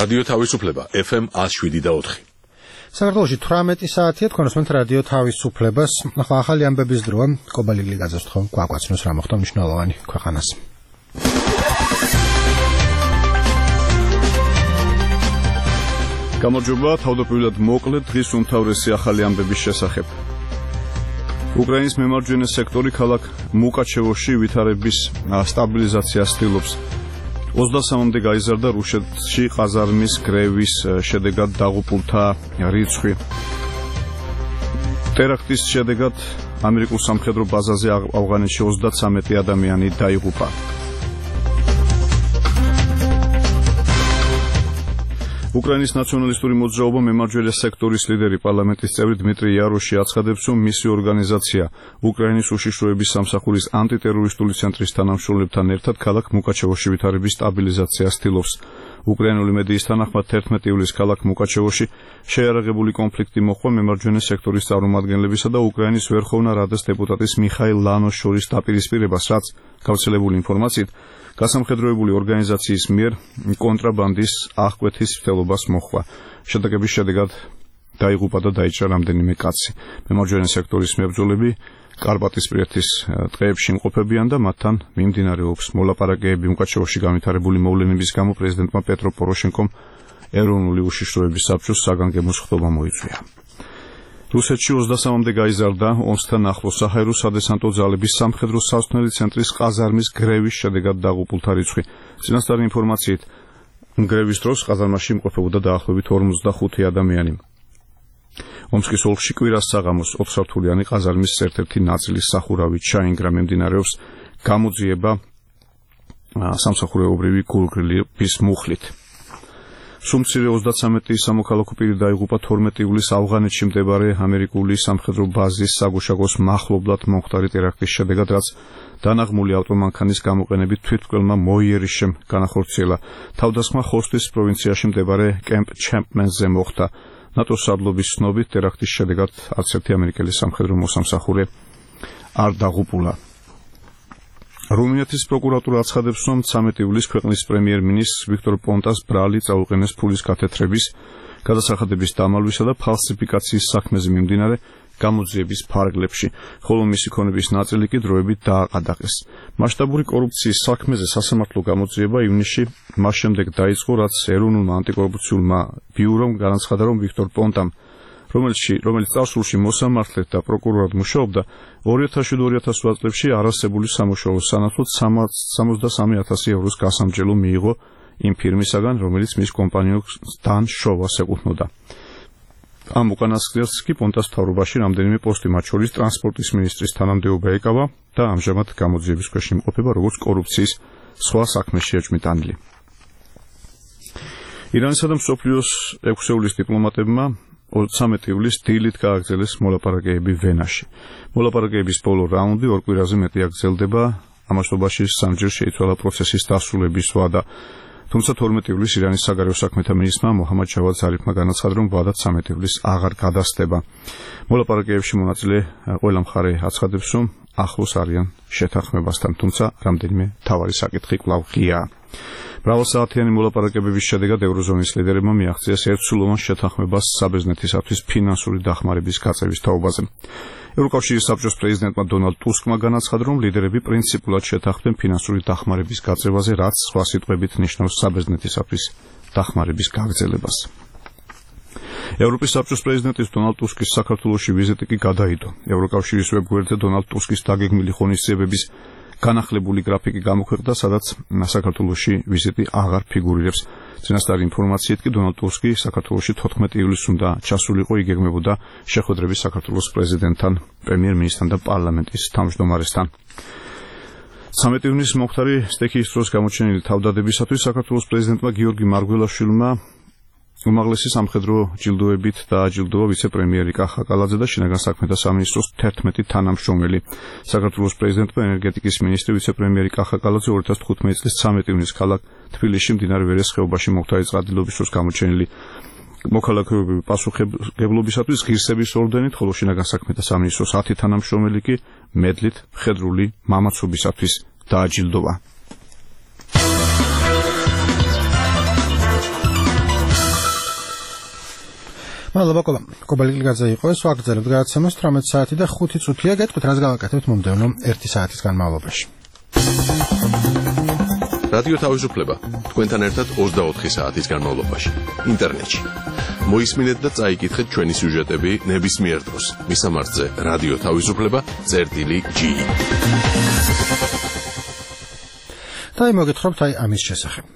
რადიო თავისუფლება FM 107.4. საქართველოში 18 საათია თქვენ უსმენთ რადიო თავისუფლებას. ახლა ახალი ამბების დროა. კობალილი გაძევთ ხომ გვაკვაცნოს რა მოხდა მნიშვნელოვანი ქვეყანას. გამარჯობა, თავდაპირველად მოკლედ დღის უმთავრესი ახალი ამბების შესახებ. უკრაინის მემარჯვენე სექტორი ქალაქ მუკაჩევოში ვითარების სტაბილიზაციას ცდილობს. 23-მდე გაიზარდა რუსეთში ყაზარმის გრევის შედეგად დაღუპულთა რიცხვი. ტერაქტის შედეგად ამერიკულ სამხედრო ბაზაზე ავღანეთში 33 ადამიანი დაიღუპა. უკრაინის ნაციონალისტური მოძრაობა მემარჯვენე სექტორის ლიდერი პარლამენტის წევრი დმიტრი იაროში აცხადებს, რომ მისი ორგანიზაცია უკრაინის უშიშროების სამსახურის ანტიტერორისტული ცენტრის თანამშრომლებთან ერთად ქალაქ მუკაჩევოში ვითარების სტაბილიზაციას ცდილობს. უკრაინული მედიის თანახმად 11 ივლისს ქალაქ მუკაჩევოში შეიარაღებული კონფლიქტი მოხდა მემარჯვენე სექტორის წარმომადგენლებისა და უკრაინის ვერხოვნა რადას დეპუტატის მიხაილ ლანოს შორის დაპირისპირებას, რაც გავრცელებული ინფორმაციით გასამხედროებული ორგანიზაციის მიერ კონტრაბანდის აღკვეთის მცდელობას მოხდა. შედეგების შედეგად დაიღუპა და დაიჭრა რამდენიმე კაცი. მემარჯვენე სექტორის მებრძოლები კარპატისპირეთის ტყეებში იმყოფებიან და მათთან მიმდინარეობს მოლაპარაკებები. მუკაჩევოში განვითარებული მოვლენების გამო პრეზიდენტმა პეტრო პოროშენკომ ეროვნული უშიშროების საბჭოს საგანგებო სხდომა მოიწვია. რუსეთში 23-მდე გაიზარდა ომსთან ახლოს საჰაერო სადესანტო ძალების სამხედრო სასწავლელი ცენტრის ყაზარმის გრევის შედეგად დაღუპულთა რიცხვი. წინასწარი ინფორმაციით, გრევის დროს ყაზარმაში იმყოფებოდა დაახლოებით 45 ადამიანი. ომსკის ოლქში კვირას საღამოს 4 სართულიანი ყაზარმის ერთ-ერთი ნაწილის სახურავი ჩაინგრა. მიმდინარეობს გამოძიება სამსახურეობრივი გულგრილების მუხლით. სუმცირე 33 სამოქალაქო პირი დაიღუპა 12 ივლისს ავღანეთში მდებარე ამერიკული სამხედრო ბაზის საგუშაგოს მახლობლად მომხდარი ტერაქტის შედეგად, რაც დანაღმული ავტომანქანის გამოყენებით თვითმკვლელმა მოიერიშემ განახორციელა. თავდასხმა ხოსტის პროვინციაში მდებარე კემპ ჩემპმენზე მოხდა. ნატოს სადლობის ცნობით ტერაქტის შედეგად არც ერთი ამერიკელი სამხედრო მოსამსახურე არ დაღუპულა. რუმინეთის პროკურატურა აცხადებს, რომ 13 ივლისს ქვეყნის პრემიერ-მინისტრს ვიქტორ პონტას ბრალი წაუყენეს ფულის გათეთრების, გადასახადების დამალვისა და ფალსიფიკაციის საქმეზე მიმდინარე გამოძიების ფარგლებში, ხოლო მისი ქონების ნაწილი კი დროებით დააყადაღეს. მასშტაბური კორუფციის საქმეზე სასამართლო გამოძიება ივნისში მას შემდეგ დაიწყო, რაც ეროვნულმა ანტიკორუფციულმა ბიურომ განაცხადა, რომ ვიქტორ პონტამ, რომელიც წარსულში მოსამართლედ და პროკურორად მუშაობდა, 2007-2008 წლებში არასებული სამუშაოს სანაცვლოდ 63,000 ევროს გასამჯელო მიიღო იმ ფირმისაგან, რომელიც მის კომპანიოს დან შოვას ეკუთვნოდა. ამ უკანასკნელს კი პონტას მთავრობაში რამდენიმე პოსტი, მათ შორის ტრანსპორტის მინისტრის თანამდებობა ეკავა და ამჟამად გამოძიების ქვეშ იმყოფება როგორც კორუფციის სხვა საქმეში ეჭვმიტანილი. ირანისა და მსოფლიოს 6 ეულის დიპლომატებმა 13 ივლისს დილით გააგრძელეს მოლაპარაკებები ვენაში. მოლაპარაკებების ბოლო რაუნდი 2 კვირაზე მეტი აგრძელდება, ამასობაში სამჯერ შეიცვალა პროცესის დასრულების ვადა. თუმცა 12 ივლისს ირანის საგარეო საქმეთა მინისტრმა მოჰამად ჯავად ზარიფმა განაცხადა, რომ ვადა 13 ივლისს აღარ გადასდება. მოლაპარაკებებში მონაწილე ყველა მხარე აცხადებს, რომ ახლოს არიან შეთანხმებასთან, თუმცა რამდენიმე მთავარი საკითხი კვლავ ღიაა. მრავალსაათიანი მოლაპარაკებების შედეგად ევროზონის ლიდერებმა მიაღწიეს ერთსულოვან შეთანხმებას საბერძნეთისათვის ფინანსური დახმარების გაწევის თაობაზე. ევროკავშირის საბჭოს პრეზიდენტმა დონალდ ტუსკმა განაცხადა, რომ ლიდერები პრინციპულად შეთანხმდნენ ფინანსური დახმარების გაწევაზე, რაც სხვა სიტყვებით ნიშნავს საბერძნეთისათვის დახმარების გაგრძელებას. ევროპის საბჭოს პრეზიდენტის დონალდ ტუსკის საქართველოში ვიზიტი კი გადაიდო. ევროკავშირის ვებგვერდზე დონალდ ტუსკის დაგეგმილი ღონისძიებების განახლებული გრაფიკი გამოქვეყნდა, სადაც საქართველოში ვიზიტი აღარ ფიგურირებს. წინასწარი ინფორმაციით კი დონალდ ტუსკი საქართველოში 14 ივლისს უნდა ჩასულიყო, იგეგმებოდა შეხვედრები საქართველოს პრეზიდენტთან, პრემიერ-მინისტრთან და პარლამენტის თავმჯდომარესთან. 13 ივნისს მომხდარი სტექიის დროს გამოჩენილი თავდადებისათვის საქართველოს პრეზიდენტმა გიორგი მარგველაშვილმა უმაღლესი სამხედრო ჯილდოებით დააჯილდოვა ვიცე-პრემიერი კახა კალაძე და შინაგან საქმეთა სამინისტროს 11 თანამშრომელი. საქართველოს პრეზიდენტმა ენერგეტიკის მინისტრი ვიცე-პრემიერი კახა კალაძე 2015 წლის 13 ივნისს ქალაქ თბილისში მდინარე ვერეს ხეობაში მომხდარი წყალდიდობის დროს გამოჩენილი მოქალაქეობრივი პასუხისმგებლობისათვის ღირსების ორდენით, ხოლო შინაგან საქმეთა სამინისტროს 10 თანამშრომელი კი მედლით მხედრული მამაცობისათვის დააჯილდოვა. მადლობა კობალი გლიგაძე იყო ეს ვაგრძელებთ გადაცემას 18 საათი და 5 წუთია გეტყვით რას გავაკეთებთ მომდევნო 1 საათის განმავლობაში. რადიო თავისუფლება თქვენთან ერთად 24 საათის განმავლობაში ინტერნეტში. მოისმინეთ და წაიკითხეთ ჩვენი სიუჟეტები ნებისმიერ დროს. მისამართზე რადიო თავისუფლება.ge. და მოგეთხრობთ ამის შესახებ.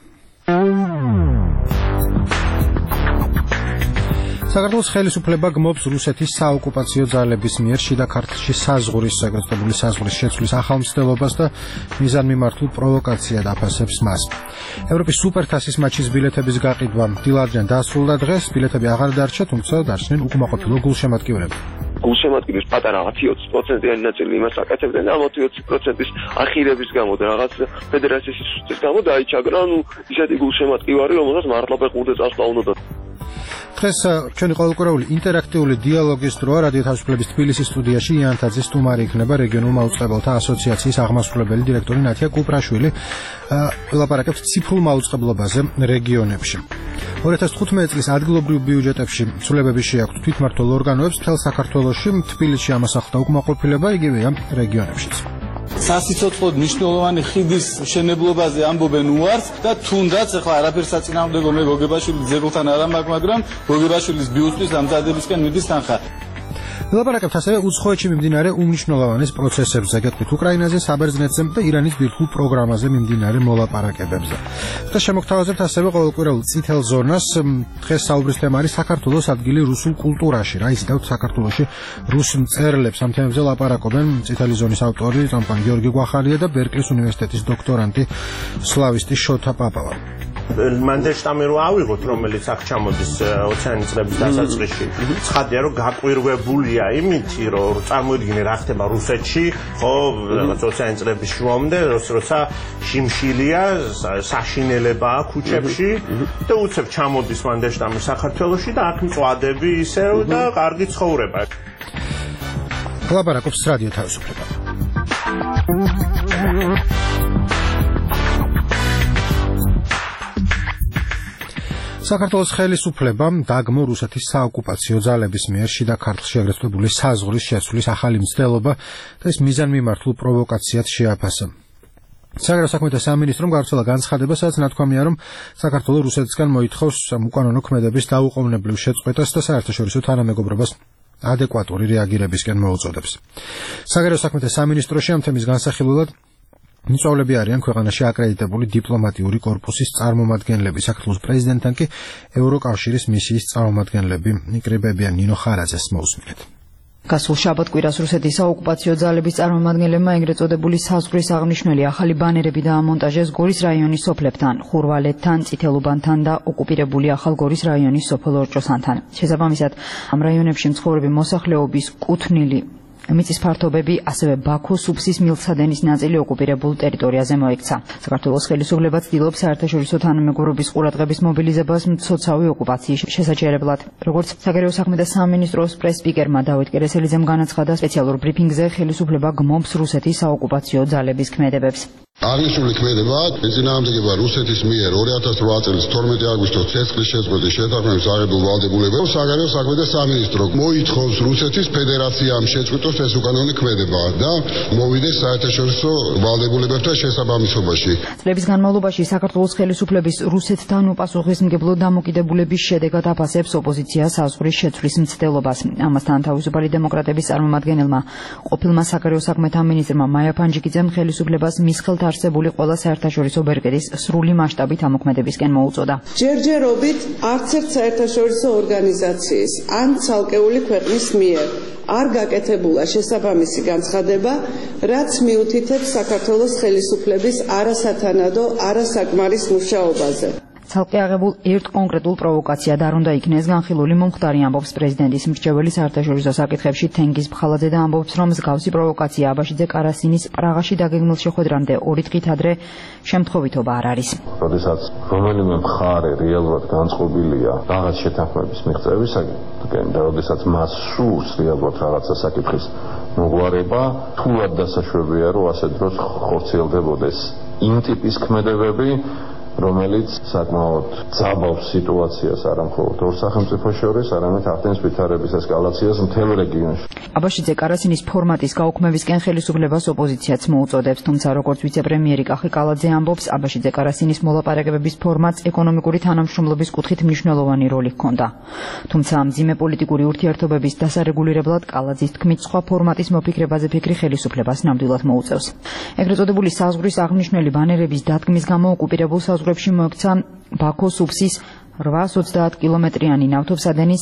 საქართველოს ხელისუფლება გმობს რუსეთის საოკუპაციო ძალების მიერ შიდა ქართლში საზღვრის საგრეთებული საზღვრის შეცვლის ახალ მცდელობას და მიზანმიმართულ პროვოკაციად აფასებს მას. ევროპის სუპერთასის მატჩის ბილეთების გაყიდვა დილადიან დასრულდა დღეს, ბილეთები აღარ დარჩა, თუმცა დარჩნენ უკმაყოფილო გულშემატკივრები. გულშემატკივრის პატარა 10-20%-იანი ნაწილი იმას აკეთებდნენ და 20%-ის ახირების გამო და რაღაც ფედერაციის სუსტის გამო დაიჩაგრა, ისეთი გულშემატკივარი, რომელსაც მართლა ფეხბურთზე წასვლა უნდა. დღეს ჩვენი ყოველკვირეული ინტერაქტიული დიალოგის დროა რადიო თავისუფლების თბილისის სტუდიაში იანთაძის სტუმარი იქნება რეგიონულ მაუწყებელთა ასოციაციის აღმასრულებელი დირექტორი ნათია კუპრაშვილი. ელაპარაკებთ ციფრულ მაუწყებლობაზე რეგიონებში. 2015 წლის ადგილობრივ ბიუჯეტებში ცვლილებები შეაქვთ თვითმმართველ ორგანოებს მთელ საქართველოში, თბილისში ამას ახლდა უკმაყოფილება, იგივეა რეგიონებშიც. სასიცოცხლოდ მნიშვნელოვანი ხიდის მშენებლობაზე ამბობენ უარს და თუნდაც ახლა არაფერს საწინააღმდეგო მე გოგებაშვილის ძეგლთან არ ამბობ, მაგრამ გოგებაშვილის ბიუსტის ამზადებისკენ მიდის თანხა. ელაპარაკებთ ასევე უცხოეთში მიმდინარე უმნიშვნელოვანეს პროცესებზე, გეტყვით უკრაინაზე, საბერძნეთზე და ირანის ბირთვულ პროგრამაზე მიმდინარე მოლაპარაკებებზე. და შემოგთავაზებთ ასევე ყოველკვირეულ წითელ ზონას. დღეს საუბრის თემა არის საქართველოს ადგილი რუსულ კულტურაში. რა იზიდავთ საქართველოში რუს მწერლებს ამ თემებზე ლაპარაკობენ წითელი ზონის ავტორი წამპან გიორგი გვახარია და ბერკლის უნივერსიტეტის დოქტორანტი სლავისტი შოთა პაპავა. მანდეშტამი რო ავიღოთ, რომელიც აქ ჩამოდის ოციანი წლების დასაწყისში, ცხადია რომ გაკვირვებულია იმით, რომ წარმოიდგინე რა ხდება რუსეთში, ხო, რაღაც ოციანი წლების შუამდე, როცა შიმშილია, საშინელებაა ქუჩებში და უცებ ჩამოდის მანდეშტამი საქართველოში და აქ მწვადები ისევ და კარგი ცხოვრება. ლაპარაკობს რადიო თავისუფლება. საქართველოს ხელისუფლებამ დაგმო რუსეთის საოკუპაციო ძალების მიერ შიდა ქართლში აგრეთვებული საზღვრის შეცვლის ახალი მცდელობა და ეს მიზანმიმართულ პროვოკაციად შეაფასა. საგარეო საქმეთა სამინისტრომ გავრცელა განცხადება, სადაც ნათქვამია, რომ საქართველო რუსეთისგან მოითხოვს უკანონო ქმედების დაუყოვნებლივ შეწყვეტას და საერთაშორისო თანამეგობრობას ადეკვატური რეაგირებისკენ მოუწოდებს. საგარეო საქმეთა სამინისტროში ამ თემის განსახილველად მიწვავლები არიან ქვეყანაში აკრედიტებული დიპლომატიური კორპუსის წარმომადგენლები, საქართველოს პრეზიდენტთან კი ევროკავშირის მისიის წარმომადგენლები. იკრიბებიან ნინო ხარაძეს მოусმინეთ. გასულ შაბათ-კვირას რუსეთის საოკუპაციო ძალების წარმომადგენლებმა ეგრეთ წოდებული საზღვრის აღნიშნული ახალი ბანერები დაამონტაჟეს გორის რაიონის სოფლებთან, ხურვალეთთან, წითელუბანთან და ოკუპირებული ახალგორის რაიონის სოფელ ორჭოსანთან. შესაბამისად, ამ რაიონებში მცხოვრები მოსახლეობის კუთვნილი მიწის ფართობები, ასევე ბაქოს უბსის მილსადენის ნაწილი ოკუპირებულ ტერიტორიაზე მოექცა. საქართველოს ხელისუფლება ცდილობს საერთაშორისო თანამეგობრობის ყურადღების მობილიზებას მცოცავი ოკუპაციის შესაჩერებლად. როგორც საგარეო საქმეთა სამინისტროს პრეს-სპიკერმა დავით კერესელიძემ განაცხადა, სპეციალურ ბრიფინგზე ხელისუფლება გმობს რუსეთის საოკუპაციო ძალების ქმედებებს. აღნიშნული ქმედება ეწინააღმდეგება რუსეთის მიერ 2008 წლის 12 აგვისტოს ცეცხლის შეწყვეტის შეთანხმების აღებულ ვალდებულებებს. საგარეო საქმეთა სამინისტრო მოითხოვს რუსეთის ფედერაციამ შეწყვიტოს ეს უკანონო ქმედება და მოვიდეს საერთაშორისო ვალდებულებებთან შესაბამისობაში. წლების განმავლობაში საქართველოს ხელისუფლების რუსეთთან უპასუხისმგებლო დამოკიდებულების შედეგად აფასებს ოპოზიცია საზღვრის შეცვლის მცდელობას. ამასთან თავისუფალი დემოკრატების წარმომადგენელმა ყოფილმა საგარეო საქმეთა მინისტრმა მაია ფანჯიკიძემ ხელისუფლებას მის ხელთ არსებული ყველა საერთაშორისო ბერკეთის სრული მასშტაბით ამოქმედებისკენ მოუწოდა. ჯერჯერობით არც ერთ საერთაშორისო ორგანიზაციის ან ცალკეული ქვეყნის მიერ არ გაკეთებულა შესაბამისი განცხადება, რაც მიუთითებს საქართველოს ხელისუფლების არასათანადო, არასაკმარის მუშაობაზე. ცალკე აღებულ ერთ კონკრეტულ პროვოკაციად არ უნდა იქნეს განხილული მომხდარი, ამბობს პრეზიდენტის მრჩეველი საერთაშორისო საკითხებში თენგიზ ბხალაძე და ამბობს, რომ მსგავსი პროვოკაცია აბაშიძე კარასინის პრაღაში დაგეგმილ შეხვედრამდე 2 დღით ადრე შემთხვევითობა არ არის. როდესაც რომელიმე მხარე რეალურად განწყობილია რაღაც შეთანხმების მიღწევისაკენ და როდესაც მას სურს რეალურად რაღაცა საკითხის მოგვარება, თულად დასაშვებია, რომ ასე დროს ხორციელდებოდეს იმ ტიპის ქმედებები, რომელიც საკმაოდ ძაბავს სიტუაციას არა მხოლოდ ორ სახელმწიფოს შორის, არამედ ახდენს ვითარების ესკალაციას მთელ რეგიონში. აბაშიძე კარასინის ფორმატის გაუქმებისკენ ხელისუფლებას ოპოზიციაც მოუწოდებს, თუმცა როგორც ვიცე-პრემიერი კახი კალაძე ამბობს, აბაშიძე კარასინის მოლაპარაკებების ფორმატს ეკონომიკური თანამშრომლობის კუთხით მნიშვნელოვანი როლი ჰქონდა. თუმცა მძიმე პოლიტიკური ურთიერთობების დასარეგულირებლად კალაძის თქმით სხვა ფორმატის მოფიქრებაზე ფიქრი ხელისუფლებას ნამდვილად მოუწევს. ეგრეთ წოდებული საზღვრის აღნიშნული ბანერების დადგმის გამო ოკუპირებულ საზღვრებში მოექცა ბაქოს უბსის 830 კილომეტრიანი ნავთობსადენის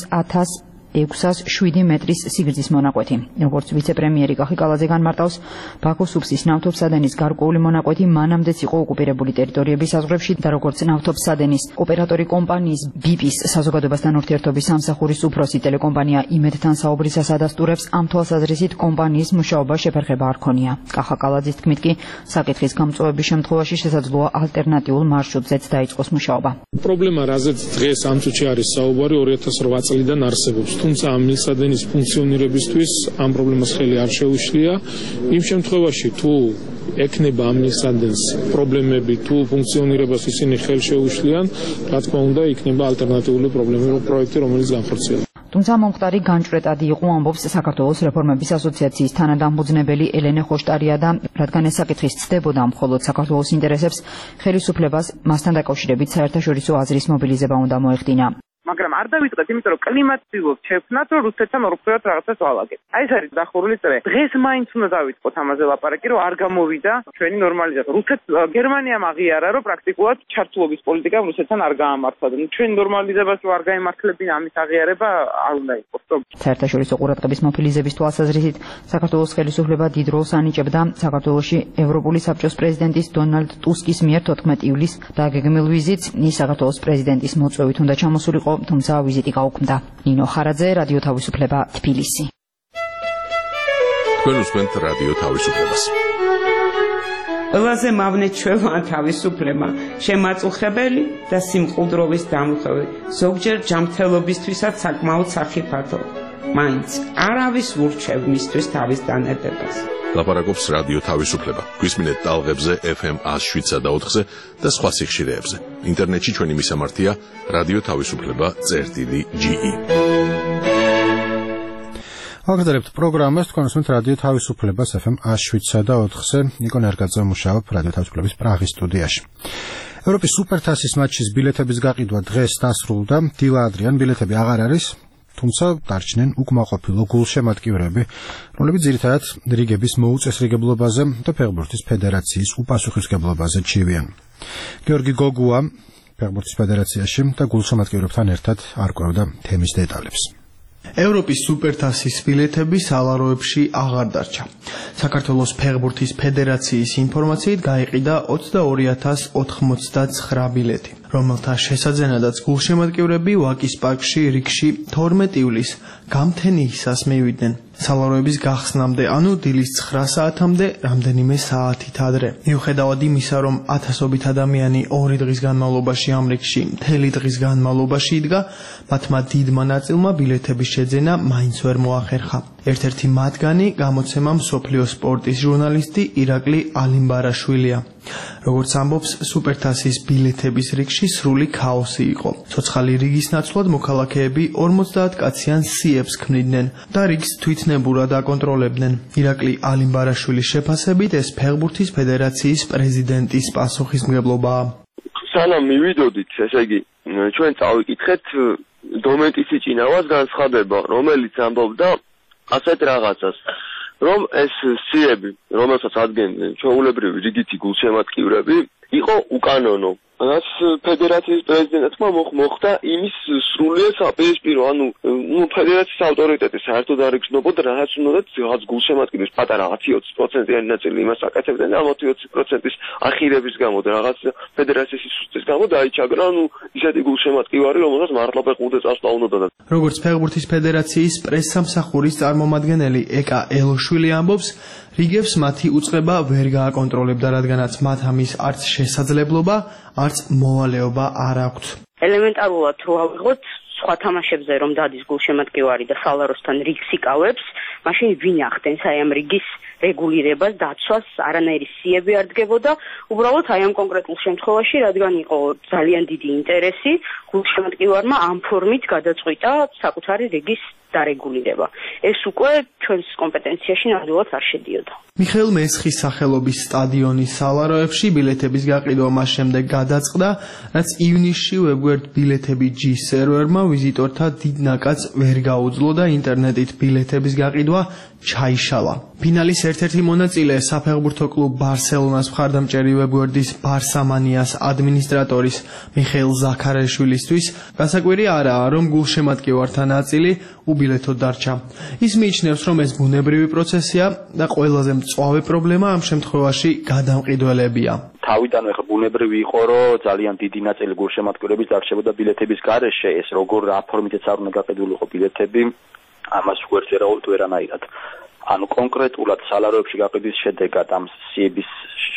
1607 მეტრის სიგრძის მონაკვეთი. როგორც ვიცე-პრემიერი კახი კალაძე განმარტავს, ბაქოს უბსის ნავთობსადენის გარკვეული მონაკვეთი მანამდეც იყო ოკუპირებული ტერიტორიების საზღვრებში და როგორც ნავთობსადენის ოპერატორი კომპანიის BP-ის საზოგადოებასთან ურთიერთობის სამსახურის უფროსი ტელეკომპანია იმედთან საუბრისას ადასტურებს, ამ თვალსაზრისით კომპანიის მუშაობა შეფერხება არ ქონია. კახა კალაძის თქმით კი, საკითხის გამწვავების შემთხვევაში შესაძლოა ალტერნატიულ მარშრუტზეც დაიწყოს მუშაობა. პრობლემა, რაზეც დღეს ამ წუთში არის საუბარი, 2008 წლიდან არსებობს. თუმცა ამ მილსადენის ფუნქციონირებისთვის ამ პრობლემას ხელი არ შეუშლია. იმ შემთხვევაში თუ ექნება ამ მილსადენის პრობლემები, თუ ფუნქციონირებას ისინი ხელი შეუშლიან, რა თქმა უნდა, იქნება ალტერნატიული პროექტი, რომელიც განხორციელდება. თუმცა მომხდარი განჭვრეტადი იყო, ამბობს საქართველოს რეფორმების ასოციაციის თანადამფუძნებელი ელენე ხოშტარია და რადგან ეს საკითხი ცდებოდა მხოლოდ საქართველოს ინტერესებს, ხელისუფლებას მასთან დაკავშირებით საერთაშორისო აზრის მობილიზება უნდა მოეხდინა. მაგრამ არ დავიწყეთ, იმიტომ რომ კლიმატს ვიღოთ შექმნათ, რომ რუსეთთან ორფერდად რაღაცას ვალაგეთ. აი ეს არის დახურული წრე. დღეს მაინც უნდა დავიწყოთ ამაზე ლაპარაკი, რომ არ გამოვიდა ჩვენი ნორმალიზაცია. გერმანიამ აღიარა, რომ პრაქტიკულად ჩართულობის პოლიტიკა რუსეთთან არ გაამართლა და ჩვენი ნორმალიზებას რო არ გაიმართლებინა, ამის აღიარება არ უნდა იყოს. საერთაშორისო ყურადღების მობილიზების თვალსაზრისით საქართველოს ხელისუფლება დიდ როლს ანიჭებდა საქართველოში ევროპული საბჭოს პრეზიდენტის დონალდ ტუსკის მიერ 14 ივლისს დაგეგმილ ვიზიტს. ის საქართველოს პრეზიდენტის მოწვევით უნდა ჩამოსულიყო, თუმცა ვიზიტი გაუქმდა. ნინო ხარაძე, რადიო თავისუფლება, თბილისი. თქვენ უსმენთ რადიო თავისუფლებას. ყველაზე მავნეჩვევაა თავისუფლება, შემაწუხებელი და სიმყუდროვის დამხევი, ზოგჯერ ჯანმრთელობისთვისაც საკმაოდ სახიფათო. მაინც არავის ურჩევ მისთვის თავის დანებებას. ლაპარაკობს რადიო თავისუფლება. გვისმინეთ ტალღებზე FM 107 და 4-ზე და სხვა სიხშირეებზე. ინტერნეტში ჩვენი მისამართია რადიო თავისუფლება.ge. აგრძელებთ პროგრამას, თქვენ უსმენთ რადიო თავისუფლებას FM 107 და 4-ზე. ნიკო ნერგაძე მუშაობ რადიო თავისუფლების პრაღის სტუდიაში. ევროპის სუპერთასის მატჩის ბილეთების გაყიდვა დღეს დასრულდა. დილა ადრიან ბილეთები აღარ არის. თუმცა დარჩნენ უკმაყოფილო გულშემატკივრები, რომლებიც ძირითადად რიგების მოუწესრიგებლობაზე და ფეხბურთის ფედერაციის უპასუხისმგებლობაზე ჩივიან. გიორგი გოგუა ფეხბურთის ფედერაციაში და გულშემატკივრებთან ერთად არკვევდა თემის დეტალებს. ევროპის სუპერთასის ბილეთები სალაროებში აღარ დარჩა. საქართველოს ფეხბურთის ფედერაციის ინფორმაციით გაიყიდა 22,089 ბილეთი, რომელთა შესაძენადაც გულშემატკივრები ვაკის პარკში რიგში 12 ივლისს გამთენიისას მივიდნენ. სალაროების გახსნამდე, ანუ დილის 9 საათამდე, რამდენიმე საათით ადრე. მიუხედავად იმისა, რომ ათასობით ადამიანი 2 დღის განმავლობაში ამ რიგში მთელი დღის განმავლობაში იდგა, მათმა დიდმა ნაწილმა ბილეთების შეძენა მაინც ვერ მოახერხა. ერთ-ერთი მათგანი გამოცემა მსოფლიო სპორტის ჟურნალისტი ირაკლი ალიმბარაშვილია. როგორც ამბობს, სუპერთასის ბილეთების რიგში სრული ქაოსი იყო. ცოცხალი რიგის ნაცვლად მოქალაქეები 50 კაციან სიებს ქმნიდნენ და რიგს თვითნებურად აკონტროლებდნენ. ირაკლი ალიმბარაშვილის შეფასებით, ეს ფეხბურთის ფედერაციის პრეზიდენტის პასუხისმგებლობაა. სანამ მივიდოდით, ესე იგი, ჩვენ წავიკითხეთ დომენტის ჭინავას განცხადება, რომელიც ამბობდა ასეთ რაღაცას, რომ ეს სიები, რომელსაც ადგენდნენ ჩვეულებრივი რიგითი გულშემატკივრები, იყო უკანონო. რაც ფედერაციის პრეზიდენტმა მოხდა იმის სრულიად საპირისპირო, ანუ ფედერაციის ავტორიტეტი საერთოდ არ იგრძნობოდა, რაღაც უნდათ რაღაც გულშემატკივრის პატარა 10-20%-იანი ნაწილი იმას აკეთებდნენ და 20%-ის ახირების გამო და რაღაც ფედერაციის სუსტის გამო დაიჩაგრა, ანუ ისეთი გულშემატკივარი, რომელსაც მართლა ფეხბურთზე წასვლა უნდოდა. როგორც ფეხბურთის ფედერაციის პრესსამსახურის წარმომადგენელი ეკა ელოშვილი ამბობს, რიგებს მათი უწყება ვერ გააკონტროლებდა, რადგანაც მათ ამის არც შესაძლებლობა, არც მოვალეობა არ აქვთ. ელემენტარულად რო ავიღოთ სხვა თამაშებზე რომ დადის გულშემატკივარი და სალაროსთან რიგს იკავებს, მაშინ ვინ ახდენს აი ამ რიგის რეგულირებას, დაცვას არანაირი სიები არ დგებოდა. უბრალოდ აი ამ კონკრეტულ შემთხვევაში, რადგან იყო ძალიან დიდი ინტერესი, გულშემატკივარმა ამ ფორმით გადაწყვიტა საკუთარი რიგის დარეგულირება. ეს უკვე ჩვენს კომპეტენციაში ნამდვილად არ შედიოდა. მიხეილ მესხის სახელობის სტადიონის სალაროებში ბილეთების გაყიდვა მას შემდეგ გადაწყდა, რაც ივნისში ვებგვერდ ბილეთები G სერვერმა ვიზიტორთა დიდ ნაკადს ვერ გაუძლო და ინტერნეტით ბილეთების გაყიდვა ჩაიშალა. ფინალის ერთ-ერთი მონაწილე საფეხბურთო კლუბ ბარსელონას მხარდამჭერი ვებგვერდის ბარსამანიას ადმინისტრატორის მიხეილ ზაქარაშვილისთვის გასაკვირი არაა, რომ გულშემატკივართა ნაწილი უბილეთოდ დარჩა. ის მიიჩნევს, რომ ეს ბუნებრივი პროცესია და ყველაზე მწვავე პრობლემა ამ შემთხვევაში გადამყიდველებია. თავიდანვე ბუნებრივი იყო, რომ ძალიან დიდი ნაწილი გულშემატკივრების დარჩებოდა ბილეთების გარეშე, ეს როგორ რა ფორმითაც არ უნდა გაყიდულიყო ბილეთები, ამას ვერც ვერანაირად. ანუ კონკრეტულად სალაროებში გაყიდვის შედეგად ამ სიების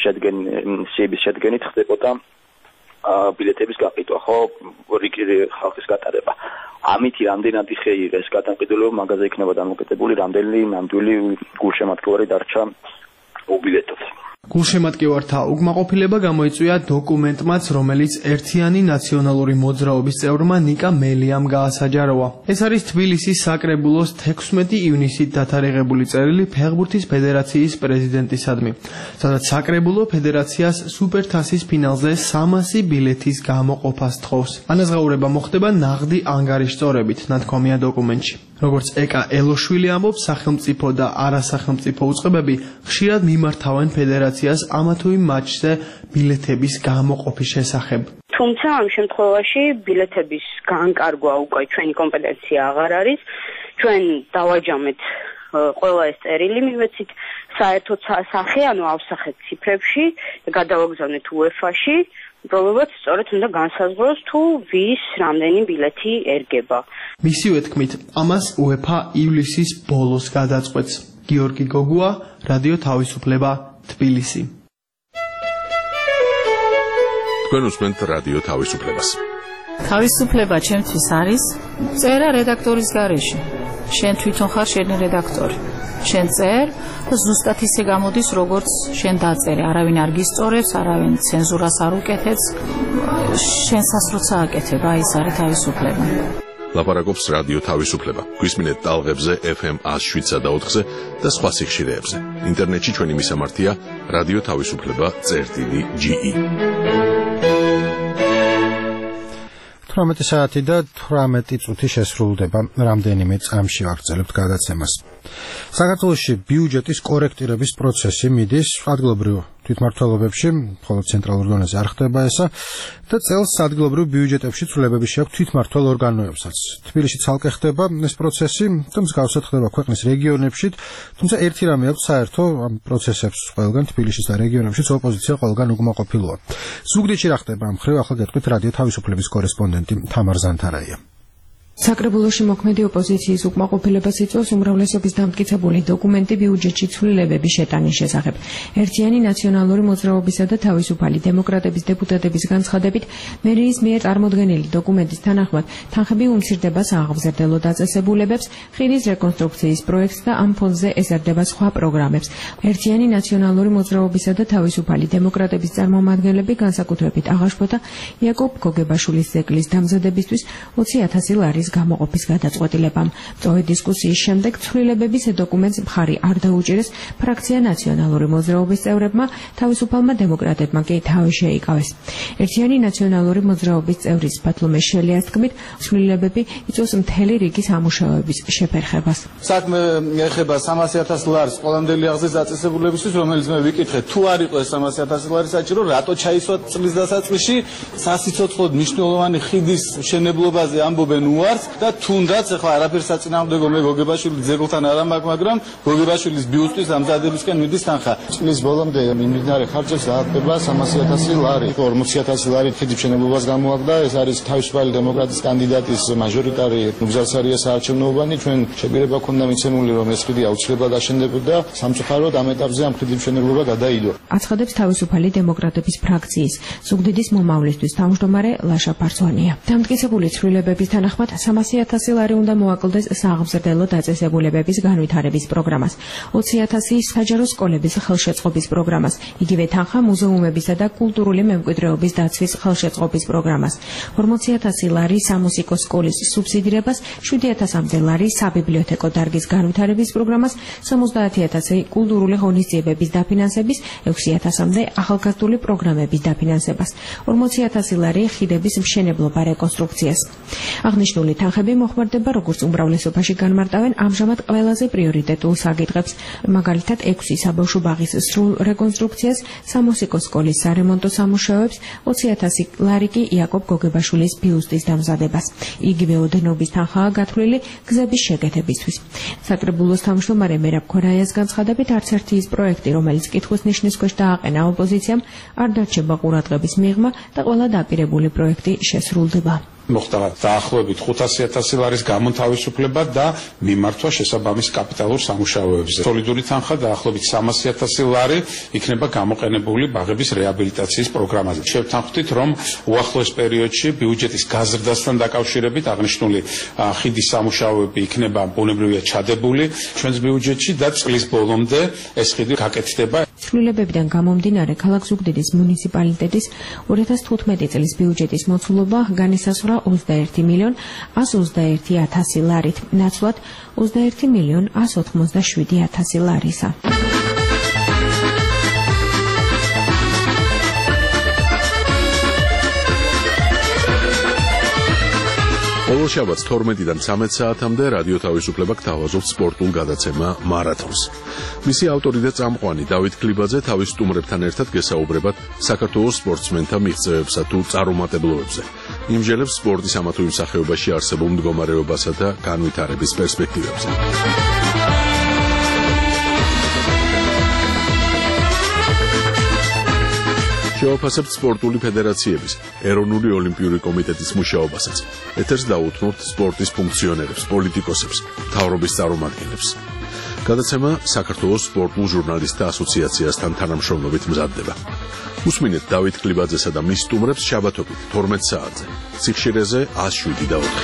შედგენით ხდებოდა ბილეთების გაყიდვა, ხო, რიგი ხალხის გატარება. ამითი რამდენად ხეირ ეს გადამყიდველობა მაგაზე იქნება დამოკიდებული, რამდენი ნამდვილი გულშემატკივარი დარჩა უბილეთოდ. გულშემატკივართა უკმაყოფილება გამოიწვია დოკუმენტმაც, რომელიც ერთიანი ნაციონალური მოძრაობის წევრმა ნიკა მელიამ გაასაჯაროვა. ეს არის თბილისის საკრებულოს 16 ივნისით დათარიღებული წერილი ფეხბურთის ფედერაციის პრეზიდენტისადმი, სადაც საკრებულო ფედერაციას სუპერთასის ფინალზე 300 ბილეთის გამოყოფას თხოვს. ანაზღაურება მოხდება ნაღდი ანგარიშწორებით, ნათქვამია დოკუმენტში. როგორც ეკა ელოშვილი ამბობს, სახელმწიფო და არასახელმწიფო უწყებები ხშირად მიმართავენ ფედერაციას ამა თუ იმ მატჩზე ბილეთების გამოყოფის შესახებ. თუმცა ამ შემთხვევაში ბილეთების განკარგვა უკვე ჩვენი კომპეტენცია აღარ არის. ჩვენ დავაჯამეთ ყველა ეს წერილი, მივეცით საერთო სახე, ანუ ავსახეთ ციფრებში, გადავაგზავნეთ UEFA-ში. პრობლემაც სწორედ უნდა განსაზღვროს თუ ვის რამდენი ბილეთი ერგება. მისივე თქმით, ამას UEFA ივლისის ბოლოს გადაწყვეტს. გიორგი გოგუა, რადიო თავისუფლება, თბილისი. თქვენ უსმენთ რადიო თავისუფლებას. თავისუფლება ჩემთვის არის წერა რედაქტორის გარეშე. შენ თვითონ ხარ შენი რედაქტორი. შენ წერ და ზუსტად ისე გამოდის, როგორც შენ დაწერე. არავინ არ გისწორებს, არავინ ცენზურას არ უკეთებს. შენსაც როცა აკეთებ, აი ეს არის თავისუფლება. ლაპარაკობს რადიო თავისუფლება. გვისმინეთ ტალღებზე FM 107.4-ზე და სხვა სიხშირეებზე. ინტერნეტში ჩვენი მისამართია რადიო თავისუფლება.ge. 18 საათი და 18 წუთი შესრულდება. რამდენიმე წამში ვაგრძელებთ გადაცემას. საქართველოში ბიუჯეტის კორექტირების პროცესი მიდის ადგილობრივ თვითმმართველობებში, მხოლოდ ცენტრალურ დონეზე არ ხდება ესა და წელს ადგილობრივ ბიუჯეტებში ცვლილებები შეაქვს თვითმმართველ ორგანოებსაც. თბილისში ცალკე ხდება ეს პროცესი, მსგავსად ხდება ქვეყნის რეგიონებში, თუმცა ერთი რამე აქვს საერთო ამ პროცესებს ყველგან თბილისში და რეგიონებში ოპოზიცია ყველგან უკმაყოფილოა. ზუგდიდში რა ხდება ამ მხრივ ახლა გეტყვით რადიო თავისუფლების კორესპონდენტი თამარ ზანთარაია. საკრებულოში მოქმედი ოპოზიციის უკმაყოფილებას იწვევს უმრავლესობის დამტკიცებული დოკუმენტი ბიუჯეტში ცვლილებების შეტანის შესახებ. ერთიანი ნაციონალური მოძრაობისა და თავისუფალი დემოკრატების დეპუტატების განცხადებით, მერიის მიერ წარმოდგენილი დოკუმენტის თანახმად, თანხები უმცირდება სააღმზრდელო დაწესებულებებს, ხიდის რეკონსტრუქციის პროექტს და ამ ფონდზე ეზარდება სხვა პროგრამებს. ერთიანი ნაციონალური მოძრაობისა და თავისუფალი დემოკრატების წარმომადგენლები განსაკუთრებით აღაშფოთა იაკობ გოგებაშვილის ძეგლის დამზადებისთვის 20,000 ლარის გამოყოფის გადაწყვეტილებამ. სწორედ დისკუსიის შემდეგ ცვლილებების დოკუმენტს მხარი არ დაუჭირეს ფრაქცია ნაციონალური მოძრაობის წევრებმა, თავისუფალმა დემოკრატებმა კი თავი შეიკავეს. ერთიანი ნაციონალური მოძრაობის წევრის ბათლომე შელიას თქმით, ცვლილებები იწვევს მთელი რიგი სამუშაოების შეფერხებას. საქმე ეხება 300,000 ლარის ყველამდელი აღზრდის დაწესებულებისთვის, რომელიც მე ვიკითხე, თუ არ იყო ეს 300,000 ლარი საჭირო, რატო ჩაისვა წლის დასაწყისში სასიცოცხლოდ მნიშვნელოვანი ხიდის მშენებლობაზე ამბობენ უარს და თუნდაც ახლა არაფერს საწინააღმდეგო მე გოგებაშვილის ძეგლთან არ ამაქვს, მაგრამ გოგებაშვილის ბიუსტის დამზადებისკენ მიდის თანხა. წლის ბოლომდე მიმდინარე ხარჯებს დააღწევა 300,000 ლარი. 40,000 ლარი ხიდის მშენებლობას გამოაგდა. ეს არის თავისუფალი დემოკრატიის კანდიდატის მაჟორიტარი ნუგზარსარია საარჩევნოებანი. ჩვენ შეგვირება ქონდა მიცემული, რომ ეს ხიდი აუცილებლად აშენდებოდა. სამწუხაროდ ამ ეტაპზე ამ ხიდის მშენებლობა გადაიდო. აცხადებს თავისუფალი დემოკრატების ფრაქციის ზუგდიდის მომავლისთვის თავმჯდომარე ლაშა ფარსვანია. დამტკიცებული ცვლილებების თანახმად 300,000 ლარი უნდა მოაკლდეს სააღმზრდელო დაწესებულებების განვითარების პროგრამას, 20,000 საჯარო სკოლების ხელშეწყობის პროგრამას, იგივე თანხა მუზეუმებისა და კულტურული მემკვიდრეობის დაცვის ხელშეწყობის პროგრამას, 40,000 ლარი სამუსიკო სკოლის სუბსიდირებას, 7,000-მდე ლარი საბიბლიოთეკო დარგის განვითარების პროგრამას, 70,000 კულტურული ღონისძიებების დაფინანსების, 6,000-მდე ახალგაზრდული პროგრამების დაფინანსებას, 40,000 ლარი ხიდების მშენებლობა რეკონსტრუქციას. აღნიშნული თანხები მოხმარდება როგორც უმრავლესობაში განმარტავენ ამჟამად ყველაზე პრიორიტეტულ საკითხებს, მაგალითად 6 საბავშვო ბაღის სრულ რეკონსტრუქციას, სამუსიკო სკოლის სარემონტო სამუშაოებს, 20,000 ლარი კი იაკობ გოგებაშვილის ბიუსტის დამზადებას. იგივე ოდენობის თანხაა გათვლილი გზების შეკეთებისთვის. საკრებულოს თავმჯდომარე მერაბ ქორაიას განცხადებით, არც ერთი ის პროექტი, რომელიც კითხვის ნიშნის ქვეშ დააყენა ოპოზიციამ, არ დარჩება ყურადღების მიღმა და ყველა დაპირებული პროექტი შესრულდება. მოხდა დაახლოებით 500,000 ლარის გამონთავისუფლება და მიმართვა შესაბამის კაპიტალურ სამუშაოებზე. სოლიდური თანხა დაახლოებით 300,000 ლარი იქნება გამოყენებული ბაღების რეაბილიტაციის პროგრამაზე. შევთანხმდით, რომ უახლოეს პერიოდში ბიუჯეტის გაზრდასთან დაკავშირებით აღნიშნული ხიდის სამუშაოები იქნება ბუნებრივია ჩადებული ჩვენს ბიუჯეტში და წლის ბოლომდე ეს ხიდი გაკეთდება. ცვლილებებიდან გამომდინარე, ქალაქ ზუგდიდის მუნიციპალიტეტის 2015 წლის ბიუჯეტის მოცულობა განისაზღვრა 21,121,000 ლარით, ნაცვლად 21,187,000 ლარისა. ყოველ შაბათს 12-დან 13 საათამდე რადიო თავისუფლება გთავაზობს სპორტულ გადაცემა მარათონს. მისი ავტორი და წამყვანი დავით ქლიბაძე თავის სტუმრებთან ერთად გესაუბრებათ საქართველოს სპორტსმენთა მიღწევებსა თუ წარუმატებლობებზე. იმჟელებს სპორტის ამა თუ იმ სახეობაში არსებულ მდგომარეობასა და განვითარების პერსპექტივებზე. შევაფასებთ სპორტული ფედერაციების, ეროვნული ოლიმპიური კომიტეტის მუშაობასაც. ეთერს დაუთმობთ სპორტის ფუნქციონერებს, პოლიტიკოსებს, მთავრობის წარმომადგენლებს. გადაცემა საქართველოს სპორტულ ჟურნალისტთა ასოციაციასთან თანამშრომლობით მზადდება. უსმინეთ დავით ქლიბაძესა და მის სტუმრებს შაბათობით 12 საათზე. სიხშირეზე 107.4.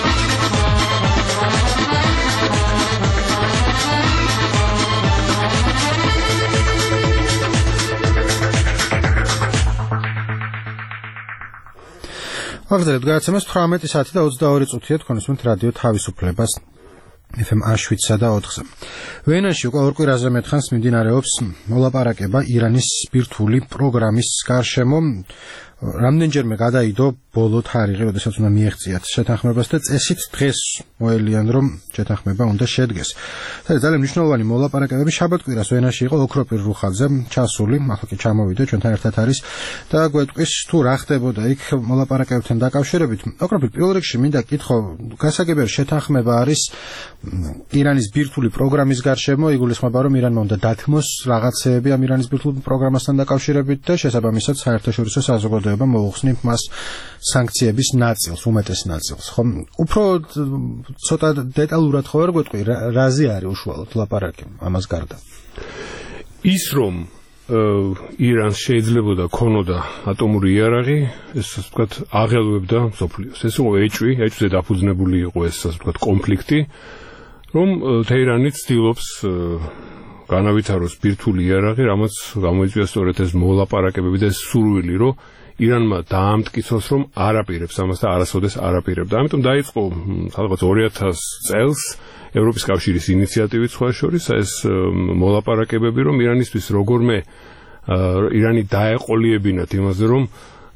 აღწერეთ გადაცემას 18 საათი და 22 წუთია თქვენ უსმენთ რადიო თავისუფლებას FM 7-სა და 4-ზე. ვენაში უკვე ორ კვირაზე მეტხანს მიმდინარეობს მოლაპარაკება ირანის ბირთვული პროგრამის გარშემო. რამდენჯერმე გადაიდო ბოლო თარიღი, როდესაც უნდა მიეღწიათ შეთანხმებას და წესით დღეს მოელიან, რომ შეთანხმება უნდა შედგეს. ძალიან მნიშვნელოვანი მოლაპარაკებები შაბათ-კვირას ვენაში იყო ოქროპირ რუხაძე ჩასული, ახლა კი ჩამოვიდა ჩვენთან ერთად არის და გვეტყვის თუ რა ხდებოდა იქ მოლაპარაკებებთან დაკავშირებით. ოქროპირ პირველ რიგში მინდა კითხო, გასაგებია შეთანხმება არის ირანის ბირთვული პროგრამის გარშემო, იგულისხმება რომ ირანმა უნდა დათმოს რაღაცეები ამ ირანის ბირთვული პროგრამასთან დაკავშირებით და შესაბამისად საერთაშორისო საზოგადოება მოუხსნით მას სანქციების ნაწილს, უმეტეს ნაწილს. ხომ უფრო ცოტა დეტალურად ხო ვერ გვეტყვი რაზე არის უშუალოდ ლაპარაკი ამას გარდა? ის რომ ირანს შეიძლებოდა ქონოდა ატომური იარაღი, ეს ასე ვთქვათ, აღელვებდა მსოფლიოს. ეს იყო ეჭვზე დაფუძნებული იყო ეს ასე ვთქვათ კონფლიქტი, რომ თეირანი ცდილობს განავითაროს ბირთვული იარაღი, რამაც გამოიწვია სწორედ ეს მოლაპარაკებები და ეს სურვილი, რომ ირანმა დაამტკიცოს, რომ არაპირებს ამას და არასოდეს არაპირებდა. ამიტომ დაიწყო სადღაც 2000 წელს ევროპის კავშირის ინიციატივით სხვა შორის ეს მოლაპარაკებები, რომ ირანისთვის როგორმე ირანი დაეყოლიებინათ იმაზე, რომ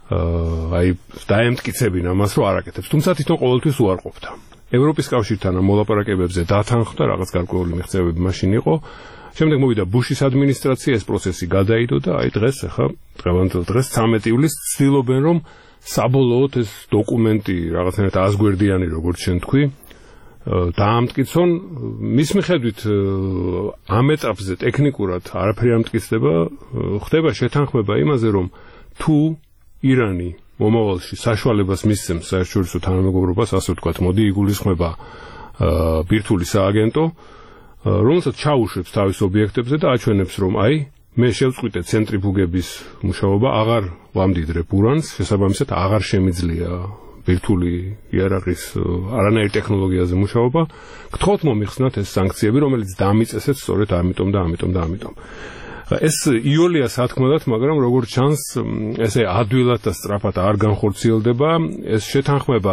დაემტკიცებინა მას, რომ არაკეთებს. თუმცა თვითონ ყოველთვის უარყოფდა. ევროპის კავშირთან ამ მოლაპარაკებებზე დათანხმდა, რაღაც გარკვეული მიღწევები მაშინ იყო. შემდეგ მოვიდა ბუშის ადმინისტრაცია, ეს პროცესი გადაიდო და აი დღეს ახლა დღევანდელ დღეს 13 ივლისს ცდილობენ, რომ საბოლოოდ ეს დოკუმენტი რაღაცნაირად 100 გვერდიანი, როგორც შენ თქვი, დაამტკიცონ. მის მიხედვით ამ ეტაპზე ტექნიკურად არაფერი ამტკიცდება, ხდება შეთანხმება იმაზე, რომ თუ ირანი მომავალში საშუალებას მისცემს საერთაშორისო თანამეგობრობას, ასე ვთქვათ, მოდი იგულისხმება ბირთვული სააგენტო, რომელსაც ჩაუშვებს თავის ობიექტებზე და აჩვენებს, რომ აი, მე შევწყვიტე ცენტრიფუგების მუშაობა, აღარ ვამდიდრებ ურანს, შესაბამისად აღარ შემიძლია ვირტუალური იერარქიის არანაირ ტექნოლოგიაზე მუშაობა, გთხოვთ მომიხსნათ ეს სანქციები, რომელიც დამიწესეთ სწორედ ამიტომ და ამიტომ და ამიტომ. ეს იოლია სათქმელად, მაგრამ როგორც ჩანს, ესე ადვილად და სწრაფად არ განხორციელდება, ეს შეთანხმება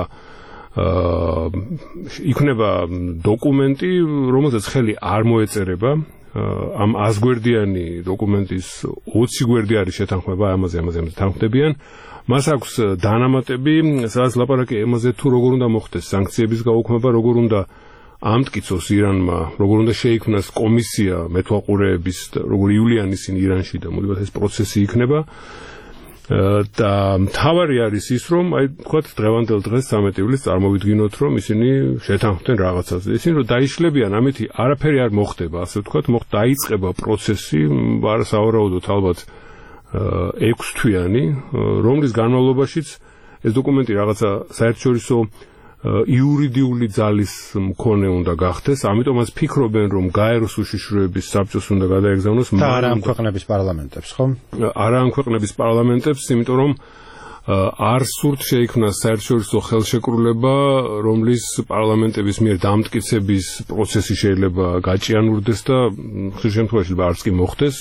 იქნება დოკუმენტი, რომელზეც ხელი არ მოეწერება. ამ 100 გვერდიანი დოკუმენტის 20 გვერდი არის შეთანხმება, ამაზე თანხმდებიან. მას აქვს დანამატები, სადაც ლაპარაკი იმაზე თუ როგორ უნდა მოხდეს სანქციების გაუქმება, როგორ უნდა ამტკიცოს ირანმა, როგორ უნდა შეიქმნას კომისია მეთვალყურეების, როგორ ივლიან ისინი ირანში და მოდიბათ ეს პროცესი იქნება. და მთავარი არის ის, რომ აი თქვათ დღევანდელ დღეს 13 ივლისს წარმოვიდგინოთ, რომ ისინი შეთანხმდნენ რაღაცაზე. ისინი რომ დაიშლებიან, ამით არაფერი არ მოხდება, ასე ვთქვათ, დაიწყება პროცესი, სავარაუდოდ ალბათ 6 თვიანი, რომლის განმავლობაშიც ეს დოკუმენტი რაღაცა საერთაშორისო იურიდიული ძალის მქონე უნდა გახდეს, ამიტომაც ფიქრობენ, რომ გაეროს უშიშროების საბჭოს უნდა გადაეგზავნოს და არა ამ ქვეყნების პარლამენტებს, ხო? არა ამ ქვეყნების პარლამენტებს, იმიტომ რომ არ სურთ შეიქმნას საერთაშორისო ხელშეკრულება, რომლის პარლამენტების მიერ დამტკიცების პროცესი შეიძლება გაჭიანურდეს და ხშირ შემთხვევაში არც კი მოხდეს.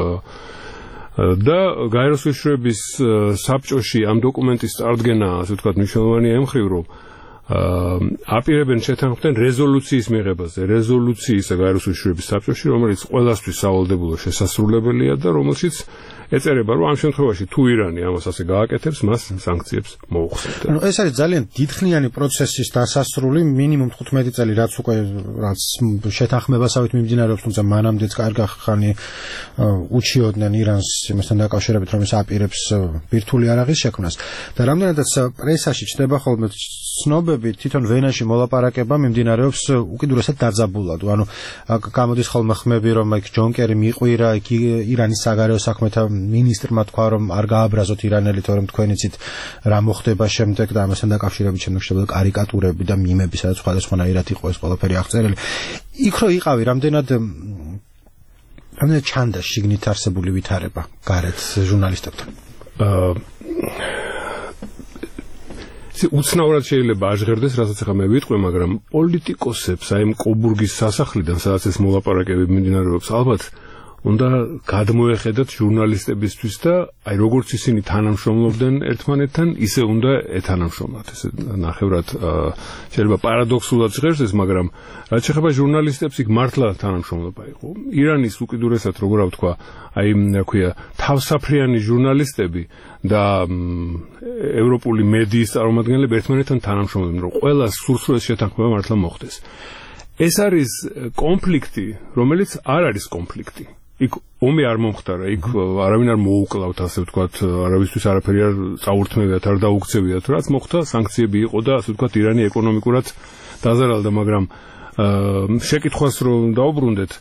და გაეროს უშიშროების საბჭოში ამ დოკუმენტის წარდგენა, ასე ვთქვათ, მნიშვნელოვანია იმ მხრივ, რომ აპირებენ შეთანხმდნენ რეზოლუციის მიღებაზე, რეზოლუციისა გაეროს უშიშროების საბჭოში, რომელიც ყველასთვის სავალდებულო შესასრულებელია და რომელშიც ეწერება, რომ ამ შემთხვევაში თუ ირანი ამას ასე გააკეთებს, მას სანქციებს მოუხსნით. ანუ ეს არის ძალიან დიდხნიანი პროცესის დასასრული, მინიმუმ 15 წელი, რაც შეთანხმებასავით მიმდინარეობს, თუმცა მანამდეც კარგი ხანი უჩიოდნენ ირანს იმასთან დაკავშირებით, რომ ის აპირებს ბირთვული არაღის შექმნას. და რამდენადაც პრესაში ჩნდება ხოლმე ცნობები, თვითონ ვენაში მოლაპარაკება მიმდინარეობს უკიდურესად დაძაბულად. ანუ გამოდის ხოლმე ხმები, რომ იქ ჯონ კერი მიყვირა, იქ ირანის საგარეო საქმეთა მინისტრმა თქვა, რომ არ გააბრაზოთ ირანელი, თორემ თქვენ იცით რა მოხდება შემდეგ და ამასთან დაკავშირებით შემდეგ შეგვიძლია კარიკატურები და მიმები, სადაც სხვადასხვანაირად იყო ეს ყველაფერი აღწერილი. იქ რო იყავი, რამდენად ჩანდა შიგნით არსებული ვითარება გარეთ ჟურნალისტებთან. უცნაურად შეიძლება აჟღერდეს, რასაც ახლა მე ვიტყვი, მაგრამ პოლიტიკოსებს აი ამ კობურგის სასახლიდან, სადაც ეს მოლაპარაკებები მიმდინარეობს, ალბათ უნდა გადმოეხედათ ჟურნალისტებისთვის და აი როგორც ისინი თანამშრომლობდნენ ერთმანეთთან, ისე უნდა ეთანამშრომლოთ. ეს ნახევრად შეიძლება პარადოქსულად ჟღერს ეს, მაგრამ რაც შეეხება ჟურნალისტებს, იქ მართლა თანამშრომლობა იყო. ირანის უკიდურესად, როგორ ვთქვა, აი რა ქვია, თავსაფრიანი ჟურნალისტები და ევროპული მედიის წარმომადგენლები ერთმანეთთან თანამშრომლობდნენ, რომ ყველა სურს რომ ეს შეთანხმება მართლა მოხდეს. ეს არის კონფლიქტი, რომელიც არ არის კონფლიქტი. იქ ომი არ მომხდარა, იქ არავინ არ მოუკლავთ, ასე ვთქვათ, არავისთვის არაფერი არ წაურთმევიათ, არ დაუქცევიათ, რაც მოხდა, სანქციები იყო და ასე ვთქვათ, ირანი ეკონომიკურად დაზარალდა, მაგრამ შეკითხვას რომ დაუბრუნდეთ,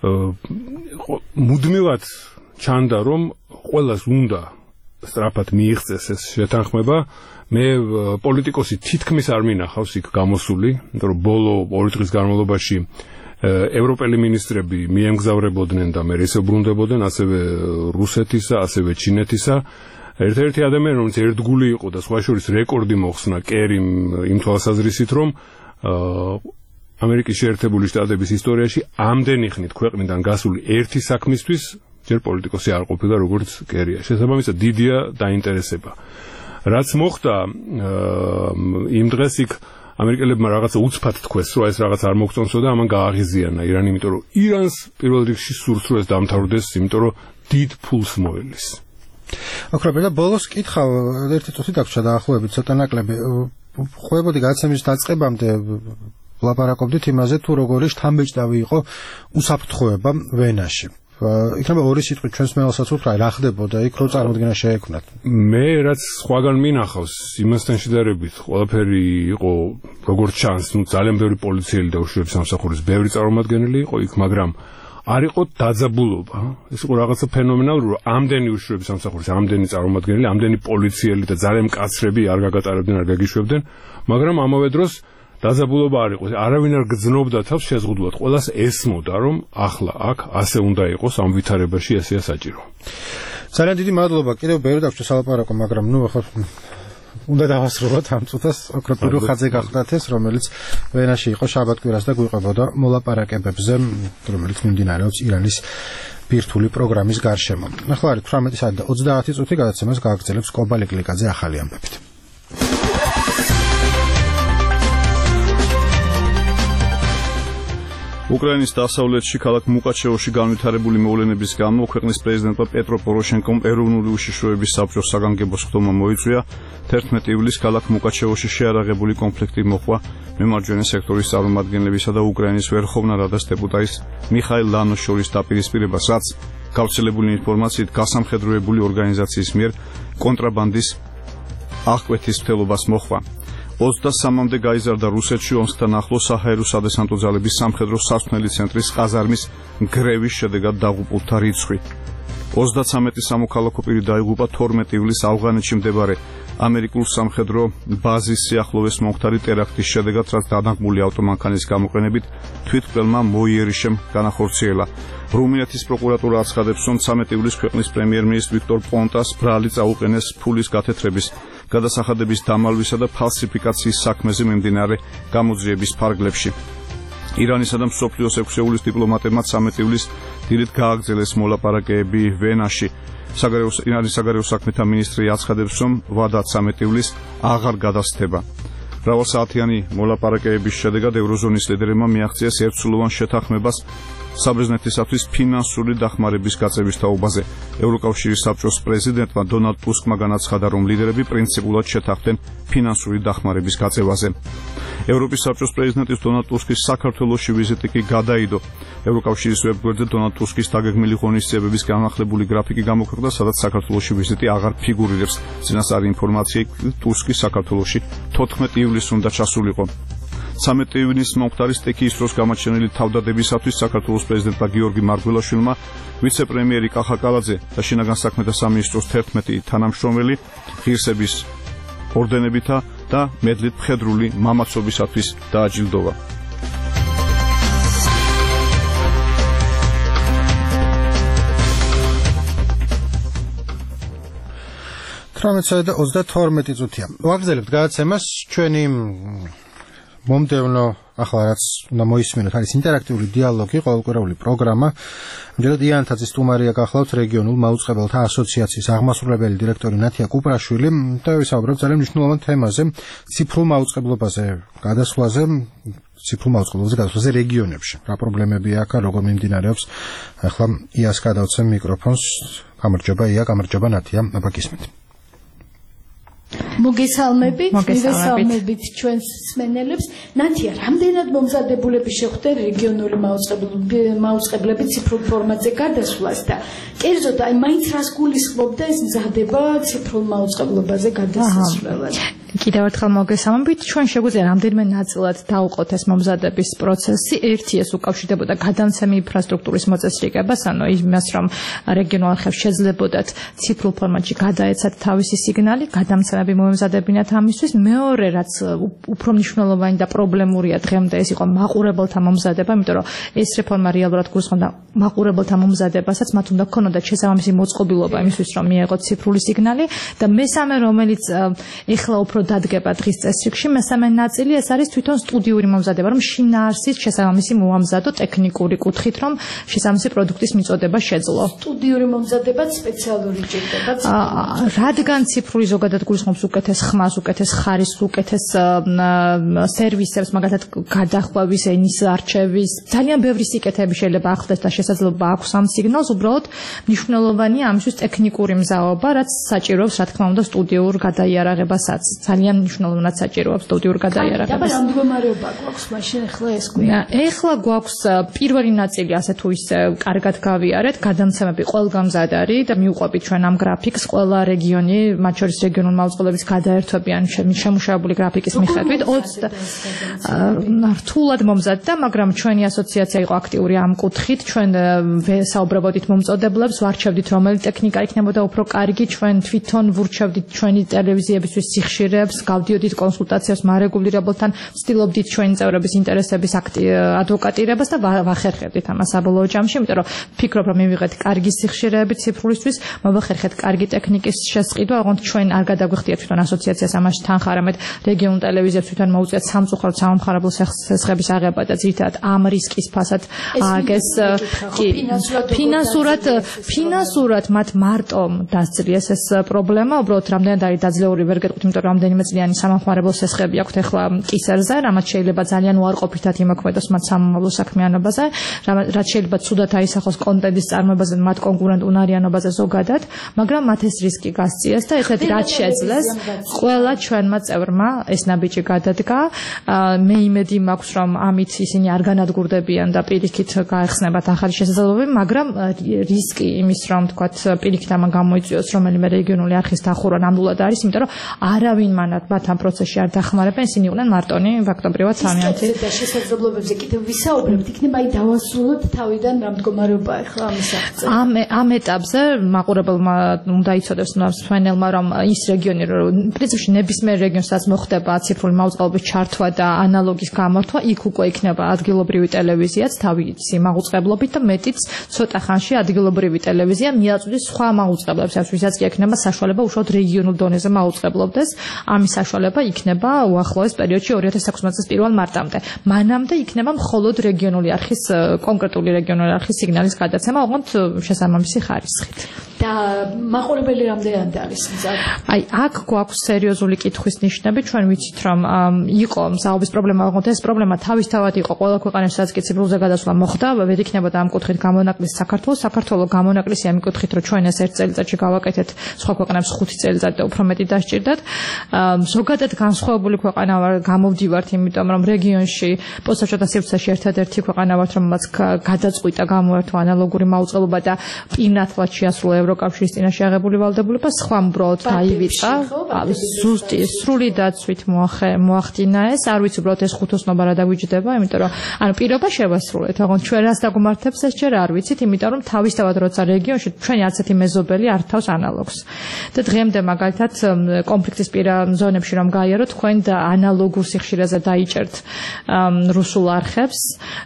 მუდმივად ჩანდა, რომ ყველას უნდა სწრაფად მიიღწეს ეს შეთანხმება. მე პოლიტიკოსი თითქმის არ მინახავს იქ გამოსული, იმიტომ რომ ბოლო 2 დღის განმავლობაში ევროპელი მინისტრები მიემგზავრებოდნენ და მე ისე ბრუნდებოდნენ, ასევე რუსეთისა, ასევე ჩინეთისა. ერთ-ერთი ადამიანი, რომელიც ერთგული იყო და სხვა შორის რეკორდი მოხსნა კერიმ იმ თვალსაზრისით, რომ ამერიკის შეერთებული შტატების ისტორიაში ამდენი ხნით ქვეყნიდან გასული ერთი საქმისთვის ჯერ პოლიტიკოსი არ ყოფილა როგორც კერია. შესაბამისად დიდია დაინტერესება. რაც მოხდა იმ დღეს იქ ამერიკელებმა რაღაცა უცბად თქვეს, რომ ეს რაღაც არ მოგწონსო და ამან გააღიზიანა ირანი, იმიტომ რომ ირანს პირველ რიგში სურს რომ ეს დამთავრდეს, იმიტომ რომ დიდ ფულს მოელის. აკრაბე და ბოლოს კითხავ, ერთი წუთი დაგვრჩა დაახლოებით ცოტა ნაკლები. ხვდებოდი გადაცემის დაწყებამდე ლაპარაკობდით იმაზე, თუ როგორი შთამბეჭდავი იყო უსაფრთხოება ვენაში. იქნება ორი სიტყვით ჩვენს მეელსაც უთხრა, რა ხდებოდა იქ, რომ წარმოდგენა შეექმნათ. მე რაც სხვაგან მინახავს, იმასთან შედარებით, ყველაფერი იყო როგორც ჩანს, ძალიან ბევრი პოლიციელი და უშიშროების სამსახურის ბევრი წარმომადგენელი იყო იქ, მაგრამ არ იყო დაძაბულობა. ეს იყო რაღაცა ფენომენალური, რომ ამდენი უშიშროების სამსახურის, ამდენი წარმომადგენელი, ამდენი პოლიციელი და ძალიან მკაცრები არ გაგატარებდნენ, არ გაგიშვებდნენ, მაგრამ ამავე დროს დაძაბულობა არ იყო. არავინ არ გძნობდა თავს შეზღუდულად. ყველას ესმოდა, რომ ახლა აქ ასე უნდა იყოს, ამ ვითარებაში ესეა საჭირო. ძალიან დიდი მადლობა. კიდევ ბევრი დაგვჭირდა სალაპარაკო, მაგრამ ახლა უნდა დავასრულოთ ამ წუთას ოქროპირო ხაძე გახდათ ეს, რომელიც ვენაში იყო შაბათ-კვირას და გვიყვებოდა მოლაპარაკებებზე, რომელიც მიმდინარეობს ირანის ბირთვული პროგრამის გარშემო. ახლა არის 18 საათი და 30 წუთი, გადაცემას გააგრძელებს კობალე გლიკაძე ახალი ამბებით. უკრაინის დასავლეთში ქალაქ მუკაჩევოში განვითარებული მოვლენების გამო ქვეყნის პრეზიდენტმა პეტრო პოროშენკომ ეროვნული უშიშროების საბჭოს საგანგებო სხდომა მოიწვია. 11 ივლისს ქალაქ მუკაჩევოში შეარაღებული კონფლიქტი მოხდა მემარჯვენე სექტორის წარმომადგენლებისა და უკრაინის ვერხოვნა რადას დეპუტატის მიხაილ ლანოს შორის დაპირისპირებას, რაც გავრცელებული ინფორმაციით გასამხედროებული ორგანიზაციის მიერ კონტრაბანდის აღკვეთის მცდელობას მოხდა. 23-მდე გაიზარდა რუსეთში ომსთან ახლოს საჰაერო სადესანტო ძალების სამხედრო სასწავლელი ცენტრის ყაზარმის გრევის შედეგად დაღუპულთა რიცხვი. 33 სამოქალაქო პირი დაიღუპა 12 ივლისს ავღანეთში მდებარე ამერიკულ სამხედრო ბაზის სიახლოვეს მომხდარი ტერაქტის შედეგად, რაც დანაღმული ავტომანქანის გამოყენებით თვითმკვლელმა მოიერიშემ განახორციელა. რუმინეთის პროკურატურა აცხადებს, რომ 13 ივლისს ქვეყნის პრემიერ-მინისტრ ვიქტორ პონტას ბრალი წაუყენეს ფულის გათეთრების, გადასახადების დამალვისა და ფალსიფიკაციის საქმეზე მიმდინარე გამოძიების ფარგლებში. ირანისა და მსოფლიოს 6-ეულის დიპლომატებმა 13 ივლისს დილით გააგრძელეს მოლაპარაკებები ვენაში. ირანის საგარეო საქმეთა მინისტრი აცხადებს, რომ ვადა 13 ივლისს აღარ გადასცდება. მრავალსაათიანი მოლაპარაკებების შედეგად ევროზონის ლიდერებმა მიაღწიეს ერთსულოვან შეთანხმებას საბერძნეთისათვის ფინანსური დახმარების გაწევის თაობაზე. ევროკავშირის საბჭოს პრეზიდენტმა დონალდ ტუსკმა განაცხადა, რომ ლიდერები პრინციპულად შეთანხმდნენ ფინანსური დახმარების გაწევაზე. ევროპის საბჭოს პრეზიდენტის დონალდ ტუსკის საქართველოში ვიზიტი კი გადაიდო. ევროკავშირის ვებგვერდზე დონალდ ტუსკის დაგეგმილი ღონისძიებების განახლებული გრაფიკი გამოქვეყნდა, სადაც საქართველოში ვიზიტი აღარ ფიგურირებს. წინასწარი ინფორმაცია ტუსკი საქართველოში 14 ივლისს უნდა ჩასულიყო. 13 ივნისს მომხდარი სტექიის დროს გამოჩენილი თავდადებისათვის საქართველოს პრეზიდენტმა გიორგი მარგველაშვილმა, ვიცე-პრემიერი კახა კალაძე და შინაგან საქმეთა სამინისტროს 11 თანამშრომელი ღირსების ორდენებითა და მედლით მხედრული მამაცობისათვის დააჯილდოვა. და 32 წუთია. ვაგრძელებთ გადაცემას ჩვენი მომდევნო ახლა რაც უნდა მოისმინოთ არის ინტერაქტიული დიალოგი, ყოველკვირეული პროგრამა. ამჯერად იანთაძის სტუმარია გახლავთ რეგიონულ მაუწყებელთა ასოციაციის აღმასრულებელი დირექტორი ნათია კუპრაშვილი და ვისაუბრებთ ძალიან მნიშვნელოვან თემაზე, ციფრულ მაუწყებლობაზე გადასვლაზე რეგიონებში. რა პრობლემები აქვს, როგორ მიმდინარეობს. ახლა იას გადავცემ მიკროფონს. გამარჯობა ია, გამარჯობა ნათია, აბაკისმით. მოგესალმებით ჩვენს მსმენელებს. ნათია, რამდენად მომზადებულები შეხვდე რეგიონული მაუწყებლები ციფრულ ფორმატზე გადასვლას და კერძოდ აი მაინც რას გულისხმობდა ეს მზადება ციფრულ მაუწყებლობაზე გადასვლელად? კიდევ ერთხელ მოგესალმებით. ჩვენ შეგვიძლია რამდენიმე ნაწილად დავუყოთ ეს მომზადების პროცესი. ერთი ეს უკავშირდებოდა გადამცემი ინფრასტრუქტურის მოწესრიგებას, ანუ იმას, რომ რეგიონულ არხებს შეძლებოდათ ციფრულ ფორმატში გადაეცათ თავისი სიგნალი, გადამცემები მოემზადებინათ ამისთვის. მეორე, რაც უფრო მნიშვნელოვანი და პრობლემურია დღემდე, ეს იყო მაყურებელთა მომზადება, იმიტომ რომ ეს რეფორმა რეალურად გულისხმობდა მაყურებელთა მომზადებასაც, მათ უნდა ქონოდათ შესაბამისი მოწყობილობა იმისთვის, რომ მიეღოთ ციფრული სიგნალი და მესამე, რომელიც ეხლა უფრო დადგება დღის წესრიგში, მესამე ნაწილი ეს არის თვითონ სტუდიური მომზადება, რომ შინაარსის შესაბამისი მოამზადო ტექნიკური კუთხით, რომ შესაბამისი პროდუქტის მიწოდება შეძლო. სტუდიური მომზადებაც სპეციალური ჭირდებათ. რადგან ციფრული ზოგადად გულისხმობს უკეთეს ხმას, უკეთეს ხარისხს, უკეთეს სერვისებს, მაგალითად გადახვევის, ენის არჩევის, ძალიან ბევრი სიკეთეები შეიძლება ახლდეს და შესაძლებლობა აქვს ამ სიგნალს, უბრალოდ მნიშვნელოვანია ამისთვის ტექნიკური მზაობა, რაც საჭიროებს, რა თქმა უნდა, სტუდიურ გადაიარაღებასაც. ძალიან მნიშვნელოვნად საჭიროებს სტუდიურ გადაიარაღებას. და მდგომარეობა გვაქვს მაშინ ახლა ეს კვირა. ახლა გვაქვს პირველი ნაწილი ასე თუ ისე კარგად გავიარეთ, გადამცემები ყველგან მზად არის და მიუყვებით ჩვენ ამ გრაფიკს, ყველა რეგიონი, მათ შორის რეგიონულ მაუწყებლობის გადაერთვებიან შემუშავებული გრაფიკის მიხედვით 20 რთულად მომზადდა, მაგრამ ჩვენი ასოციაცია იყო აქტიური ამ კუთხით, ჩვენ საუბრობოდით მომწოდებლებს, ვარჩევდით რომელი ტექნიკა იქნებოდა უფრო კარგი, ჩვენ თვითონ ვურჩევდით ჩვენი ტელევიზიებისთვის სიხშირე კავშირებს, გავდიოდით კონსულტაციებს მარეგულირებელთან, ვცდილობდით ჩვენი წევრების ინტერესების ადვოკატირებას და ვახერხებდით ამას საბოლოო ჯამში, იმიტომ რომ ვფიქრობ, რომ მივიღეთ კარგი სიხშირეები ციფრულისთვის, მოვახერხეთ კარგი ტექნიკის შესყიდვა, ოღონდ ჩვენ არ გადაგვიხდიათ თვითონ ასოციაციას ამაში თანხა, არამედ რეგიონულ ტელევიზიებს თვითონ მოუწიათ სამწუხაროდ სამხარებლო სესხების აღება და ძირითადად ამ რისკის ფასად ააგეს ფინანსურად მათ მარტო დასწრიეს ეს პრობლემა, უბრალოდ რამდენად არის დაძლეული ვერ გეტყვით, იმიტომ რომ რამდენიმე წლიანი სამხარებლო სესხები აქვთ ახლა კისერზე, რამაც შეიძლება ძალიან უარყოფითად იმოქმედოს მათ სამომავლო საქმიანობაზე, რაც შეიძლება ცუდად აისახოს კონტენტის წარმოებაზე, მათ კონკურენტ უნარიანობაზე ზოგადად, მაგრამ მათ ეს რისკი გასწიეს და ეხლა რაც შეძლეს ყველა ჩვენმა წევრმა ეს ნაბიჯი გადადგა. მე იმედი მაქვს, რომ ამით ისინი არ განადგურდებიან და პირიქით გაეხსნებათ ახალი შესაძლებლობები, მაგრამ რისკი იმის, რომ თქვათ პირიქით ამან გამოიწვიოს რომელიმე რეგიონული არხის დახურვა ნამდვილად არის, იმიტომ რომ არავინ მათ ამ პროცესში არ დახმარებენ, ისინი იყვნენ მარტონი ფაქტობრივად სამიანთი. და შესაძლებლობებზე კიდევ ვისაუბრებთ, იქნება აი დავასრულოთ თავიდან რა მდგომარეობაა ახლა ამის აღწერა. ამ ეტაპზე მაყურებელმა უნდა იცოდეს მსმენელმა, რომ ის რეგიონი, რომ პრინციპში ნებისმიერ რეგიონს რაც მოხდება ციფრული მაუწყებლობის ჩართვა და ანალოგის გამართვა, იქ უკვე იქნება ადგილობრივი ტელევიზიაც თავისი მაუწყებლობით და მეტიც ცოტა ხანში ადგილობრივი ტელევიზია მიაწვდის სხვა მაუწყებლებს, ვისაც კი ექნება საშუალება უშუალოდ რეგიონულ დონეზე მაუწყებლობდეს. ამის საშუალება იქნება უახლოეს პერიოდში 2016 წლის 1 მარტამდე. მანამდე იქნება მხოლოდ რეგიონული არხის კონკრეტული რეგიონული არხის სიგნალის გადაცემა, ოღონდ შესაბამისი ხარისხით. და მაყურებელი რამდენად არის მზად? აი, აქ გვაქვს სერიოზული კითხვის ნიშნები, ჩვენ ვიცით, რომ იყო მზაობის პრობლემა, ოღონდ ეს პრობლემა თავისთავად იყო ყველა ქვეყანაში, სადაც კი ციფრულზე გადასვლა მოხდა, ვერ იქნებოდა ამ კუთხით გამონაკლისი საქართველოს. საქართველოს გამონაკლისი ამ კუთხით, რომ ჩვენ ეს 1 წელიწადში გავაკეთეთ, სხვა ქვეყნებს 5 წელიწად და უფრო მეტი დასჭირდათ. ზოგადად განსხვავებული ქვეყანა ვარ, გამოვდივართ, იმიტომ რომ რეგიონში პოსტსაჭოთა სივრცეში ერთადერთი ქვეყანა ვართ, რომელმაც გადაწყვიტა გამოერთვა ანალოგური მაუწყებლობა და პირნათლად შეასრულა ევროკავშირის წინაშე აღებული ვალდებულება, სხვა უბრალოდ დაივიწყა. ზუსტი სრული დაცვით მოახდინა ეს, არ ვიცი უბრალოდ ეს ხუთოსნობა რა დაგვიჯდება, იმიტომ რომ ანუ პირობა შევასრულეთ, ოღონდ ჩვენ რას დაგმართებს ეს ჯერ არ ვიცით, იმიტომ რომ თავისთავად როცა რეგიონში ჩვენი არც ერთი მეზობელი არ თავს ანალოგს. და დღემდე მაგალითად კონფლიქტის პირა ზონებში რომ გაიარო, თქვენ და ანალოგურ სიხშირეზე დაიჭერთ რუსულ არხებს,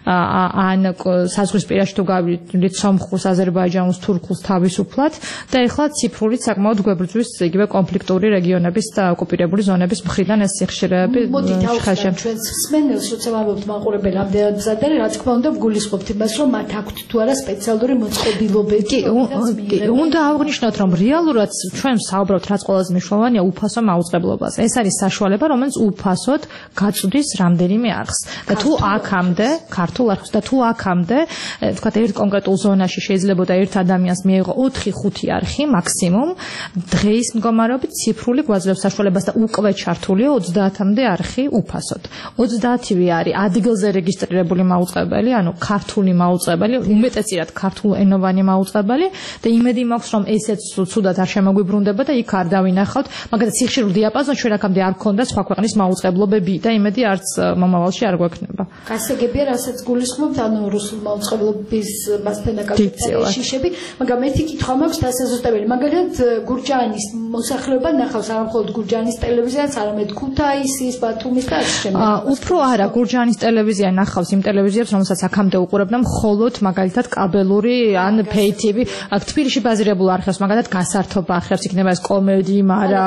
ან საზღვრისპირაში თუ გავიდით სომხურს, აზერბაიჯანულს, თურქულს თავისუფლად და ეხლა ციფრულით საკმაოდ გვებრძვის იგივე კონფლიქტური რეგიონების და ოკუპირებული ზონების მხრიდან ეს სიხშირეები შეხაშენ. ჩვენს მსმენელს, როცა ვამბობთ მაყურებელი რამდენად მზად არის, რა თქმა უნდა ვგულისხმობთ იმას, რომ მათ აქვთ თუ არა სპეციალური მოწყობილობები. უნდა აღვნიშნოთ, რომ რეალურად ჩვენ საუბრობთ, რაც ყველაზე მნიშვნელოვანია, უფასო მაუწყებლობაზე. ეს არის საშუალება, რომელიც უფასოდ გაწვდის რამდენიმე არხს. და თუ აქამდე, ქართულ არხს და თუ აქამდე, ვთქვათ, ერთ კონკრეტულ ზონაში შეიძლებოდა ერთ ადამიანს მიეღო 4-5 არხი მაქსიმუმ, დღეის მდგომარეობით ციფრული გვაძლევს საშუალებას და უკვე ჩართულია 30-მდე არხი უფასოდ. 30-ვე არის ადგილზე რეგისტრირებული მაუწყებელი, ანუ ქართული მაუწყებელი, უმეტესად ქართულენოვანი მაუწყებელი და იმედი მაქვს, რომ ესეც ცუდად არ შემოგვიბრუნდება და იქ არ დავინახავთ, მაგალითად სიხშირულ დიაპაზონში ჩვენ აქამდე არ ქონდა სხვა ქვეყნის მაუწყებლობები და იმედი არც მომავალში არ გვექნება. გასაგებია, რასაც გულისხმობთ, ანუ რუსულ მაუწყებლობის მასთან დაკავშირებული შიშები, მაგრამ ერთი კითხვა მაქვს დასაზუსტებელი. მაგალითად, გურჯაანის მოსახლეობა ნახავს არა მხოლოდ გურჯაანის ტელევიზიას, არამედ ქუთაისის, ბათუმის და ასე შემდეგ. უფრო არა, გურჯაანის ტელევიზია ნახავს იმ ტელევიზიებს, რომელსაც აქამდე უყურებდა მხოლოდ მაგალითად კაბელური ან pay TV, აქ თბილისში ბაზირებულ არხებს, მაგალითად გასართობა არხებს, იქნება ეს კომედი, მარა,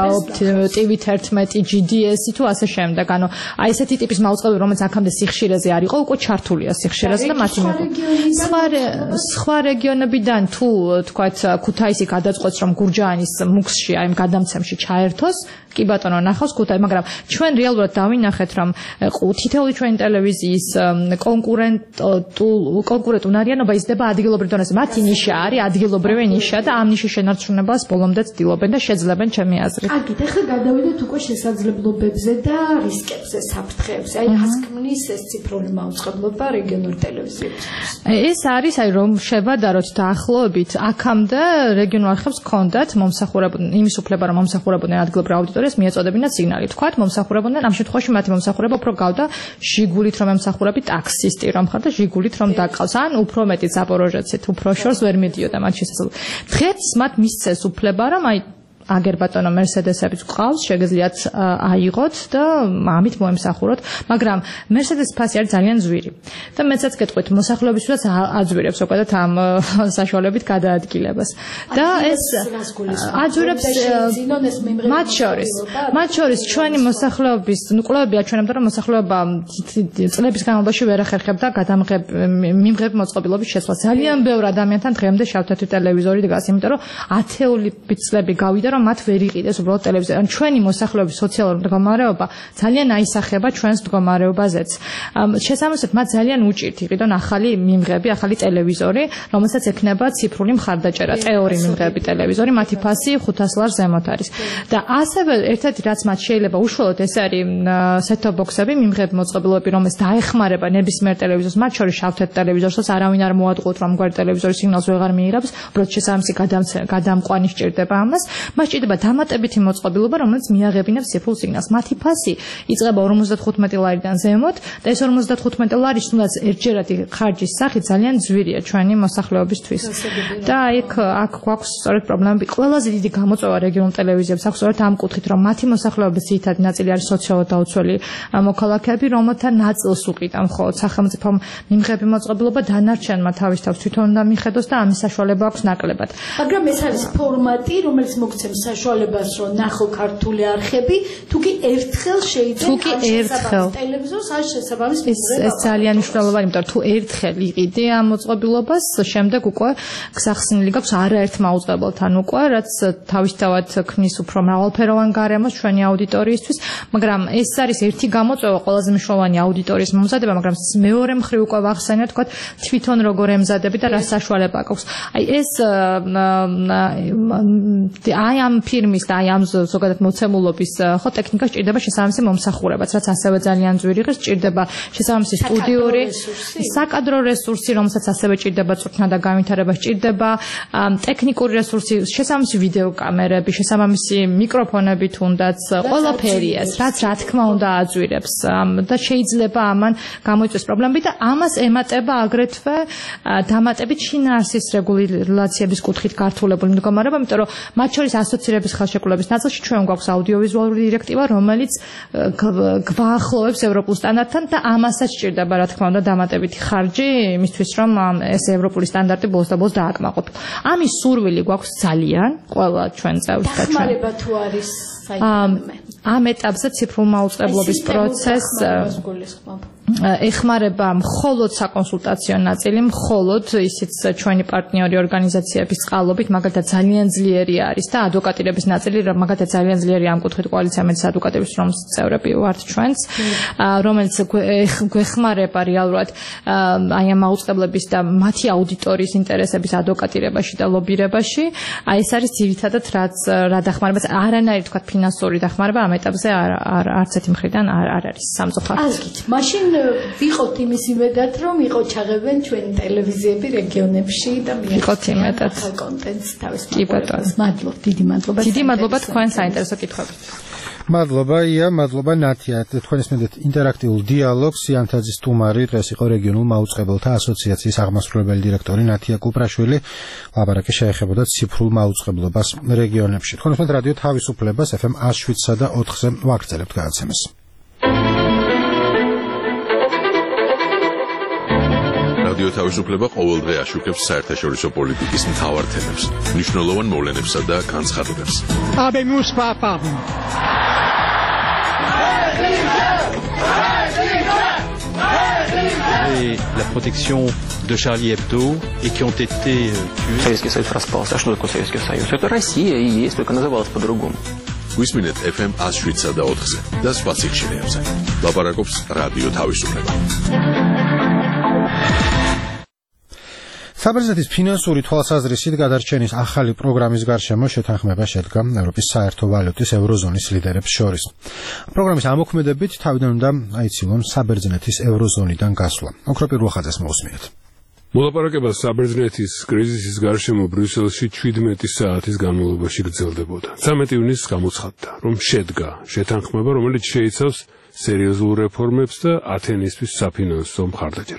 TV11, GDS თუ ასე შემდეგ. ანუ აი ესეთი ტიპის მაუწყებლები, რომელიც აქამდე სიხშირეზე არ იყო, უკვე ჩართულია სიხშირეზე და მათი სხვა რეგიონებიდან თუ თქვათ ქუთაისი გადაწყვეტს, რომ გურჯაანის მუქსში, აი ამ გადამცემში ჩაერთოს, კი ბატონო ნახავს ქუთაისი, მაგრამ ჩვენ რეალურად დავინახეთ, რომ თითოეული ჩვენი ტელევიზიის კონკურენტ უნარიანობა იზრდება ადგილობრივ დონეზე. მათი ნიშა არის ადგილობრივი ნიშა და ამ ნიშის შენარჩუნებას ბოლომდე ცდილობენ და შეძლებენ ჩემი აზრით. კარგით, ახლა გადავიდეთ უკვე შესაძლებლობებზე და რისკებზე, საფრთხეებზე. აი რას ქმნის ეს ციფრული მაუწყებლობა რეგიონულ ტელევიზიებში? ეს არის აი რომ შევადაროთ დაახლოებით აქამდე რეგიონულ არხებს ჰქონდათ მომსახურებოდნენ იმის უფლება, რომ მომსახურებოდნენ ადგილობრივ აუდიტორიას მიეწოდებინათ სიგნალი. თქვათ მომსახურებოდნენ, ამ შემთხვევაში მათი მომსახურება უფრო გავდა ჟიგულით რომ ემსახურები ტაქსისტი რომ ხარ და ჟიგულით რომ დაკავს, ან უფრო მეტი ზაპოროჟეცით, უფრო შორს ვერ მიდიოდა მათ შესაძლებლობა. დღეს მათ მისცეს უფლება, რომ აი აგერბატონო მერსედესებიც ყავს, შეგიძლიათ აიღოთ და ამით მოემსახუროთ, მაგრამ მერსედეს ფასი არის ძალიან ძვირი. და მეცაც გეტყვით, მოსახლეობისთვისაც აძვირებს ზოგადად ამ საშუალებით გადაადგილებას. და ეს აძვირებს მათ შორის ჩვენი მოსახლეობის, კვლევები აჩვენებდა, რომ მოსახლეობა წლების განმავლობაში ვერ ახერხებდა მიმღებ მოწყობილობის შესვლას. ძალიან ბევრ ადამიანთან დღემდე შავ-თეთრი ტელევიზორი დგას, იმიტომ რომ ათეული წლები გავიდა, რომ მათ ვერ იყიდეს უბრალოდ ტელევიზორი. ან ჩვენი მოსახლეობის სოციალური მდგომარეობა ძალიან აისახება ჩვენს მდგომარეობაზეც. შესაბამისად, მათ ძალიან უჭირთ იყიდონ ახალი მიმღები, ახალი ტელევიზორი, რომელსაც ექნება ციფრული მხარდაჭერა, ტეორი მიმღები ტელევიზორი, მათი ფასი 500 ლარს ზემოთ არის. და ასევე ერთ-ერთი რაც მათ შეიძლება უშუალოდ ეს არის set-top box-ები, მიმღები მოწყობილობები, რომელიც დაეხმარება ნებისმიერ ტელევიზორს, მათ შორის შავ-თეთრ ტელევიზორსაც არავინ არ მოადგოთ, რომ ამგვარი ტელევიზორი სიგნალს ვეღარ მიიღებს, უბრალოდ შესაბამისი გადამყვანი სჭირდება ამას. მას სჭირდება დამატებითი მოწყობილობა, რომელიც მიაღებინებს ციფრულ სიგნალს. მათი ფასი იწყება 55 ლარიდან ზემოთ და ეს 55 ლარი თუნდაც ერთჯერადი ხარჯის სახით ძალიან ძვირია ჩვენი მოსახლეობისთვის. და აქ გვაქვს სწორედ პრობლემები. ყველაზე დიდი გამოწვევა რეგიონულ ტელევიზიებს აქვს სწორედ ამ კუთხით, რომ მათი მოსახლეობის ძირითადი ნაწილი არის სოციალურად დაუცველი მოქალაქეები, რომელთა ნაწილს უყიდა მხოლოდ სახელმწიფომ მიმღები მოწყობილობა, დანარჩენმა თავის თავს თვითონ უნდა მიხედოს და ამის საშუალება აქვს ნაკლებად. მაგრამ ეს არის ფორმატი, რომელიც მოგცემს საშუალებას, რომ ნახო ქართული არხები, თუ კი ერთხელ შეიძლება ტელევიზორს არ შესაბამის ეს ძალიან მნიშვნელოვანია, იმიტომ რომ თუ ერთხელ იყიდე ამ მოწყობილობას, შემდეგ უკვე გსახსნილი გაქვს არაერთ მაუწყებელთან უკვე, რაც თავისთავად ქმნის უფრო მრავალფეროვან გარემოს ჩვენი აუდიტორიისთვის, მაგრამ ეს არის ერთი გამოწვევა ყველაზე მნიშვნელოვანი აუდიტორიის მომზადება, მაგრამ მეორე მხრივ უკვე ვახსენეთ, თქვა თვითონ როგორ ემზადები და რა საშუალება აქვს. აი ეს აი ამ ფირმის და აი ამ ზოგადად მოცემულობის ხო ტექნიკა სჭირდება შესაბამისი მომსახურებაც, რაც ასევე ძალიან ძვირი ღირს, სჭირდება შესაბამისი სტუდიური საკადრო რესურსი, რომელსაც ასევე სჭირდება წვრთნა და განვითარება, სჭირდება ტექნიკური რესურსი, შესაბამისი ვიდეო კამერები, შესაბამისი მიკროფონები თუნდაც, ყველაფერი ეს, რაც რა თქმა უნდა აძვირებს და შეიძლება ამან გამოიწვიოს პრობლემები და ამას ემატება აგრეთვე დამატებით შინაარსის რეგულაციების კუთხით გართულებული მდგომარეობა, იმიტომ რომ მათ შორის ასოცირების ხელშეკრულების ნაწილში ჩვენ გვაქვს აუდიოვიზუალური დირექტივა, რომელიც გვაახლოვებს ევროპულ სტანდარტთან და ამასაც სჭირდება რა თქმა უნდა დამატებითი ხარჯი იმისთვის, რომ ეს ევროპული სტანდარტი ბოლოს და ბოლოს დააკმაყოფილო. ამის სურვილი გვაქვს ძალიან ყველა ჩვენ წევრს და ჩვენ. დახმარება თუ არის ამ ეტაპზე ციფრულ მაუწყებლობის პროცესს ეხმარება მხოლოდ საკონსულტაციო ნაწილი, მხოლოდ ისიც ჩვენი პარტნიორი ორგანიზაციების წყალობით, მაგალითად ძალიან ძლიერი არის და ადვოკატირების ნაწილი, მაგალითად ძალიან ძლიერი ამ კუთხით კოალიცია მეცნიერების ადვოკატირების რომლის წევრები ვართ ჩვენც, რომელიც გვეხმარება რეალურად აი ამ მაუწყებლების და მათი აუდიტორიის ინტერესების ადვოკატირებაში და ლობირებაში. აი ეს არის ძირითადად რა დახმარებაც არანაირი თქვა ფინანსური დახმარება ამ ეტაპზე არც ერთი მხრიდან არ არის სამწუხაროდ. ასკით, მაშინ ვიყოთ იმის იმედად, რომ იყო ჩაღებენ ჩვენი ტელევიზიები რეგიონებში და ვიყოთ იმედად კონტენტს თავის მადლობა, დიდი მადლობა. დიდი მადლობა თქვენ საინტერესო კითხვებით. მადლობა ია, მადლობა ნათია. თქვენს მედეთ ინტერაქტიულ დიალოგს იანთაძის სტუმარი დღეს იყო რეგიონულ მაუწყებელთა ასოციაციის აღმასრულებელი დირექტორი ნათია კუპრაშვილი. ლაპარაკი შეეხებოდა ციფრულ მაუწყებლობას რეგიონებში. თქვენს მედეთ რადიო თავისუფლებას FM 107 და 4-ზე ვაგრძელებთ გადაცემას. რადიო თავისუფლება ყოველდღე აშუქებს საერთაშორისო პოლიტიკის მთავარ თემებს, მნიშვნელოვან მოვლენებსა და განცხადებებს. La protection de Charlie Hebdo et qui ont été tués. Советский Союз распался. А что такое Советский Союз? Это Россия и есть, только называлась по-другому. გვისმინეთ FM 107 და 4-ზე და სხვა სიხშირეებზე. ლაპარაკობს რადიო თავისუფლება. საბერძნეთის ფინანსური თვალსაზრისით გადარჩენის ახალი პროგრამის გარშემო შეთანხმება შედგა ევროპის საერთო ვალუტის ევროზონის ლიდერებს შორის. პროგრამის ამოქმედებით თავიდან უნდა აიცილონ საბერძნეთის ევროზონიდან გასვლა. ოქროპირ რუხაძეს მოусმინეთ. მოლაპარაკება საბერძნეთის კრიზისის გარშემო ბრიუსელში 17 საათის განმავლობაში გრძელდებოდა. 13 ივნისს გამოცხადდა, რომ შედგა შეთანხმება, რომელიც შეიცავს სერიოზულ რეფორმებს და ათენისთვის საფინანსო მხარდაჭერას.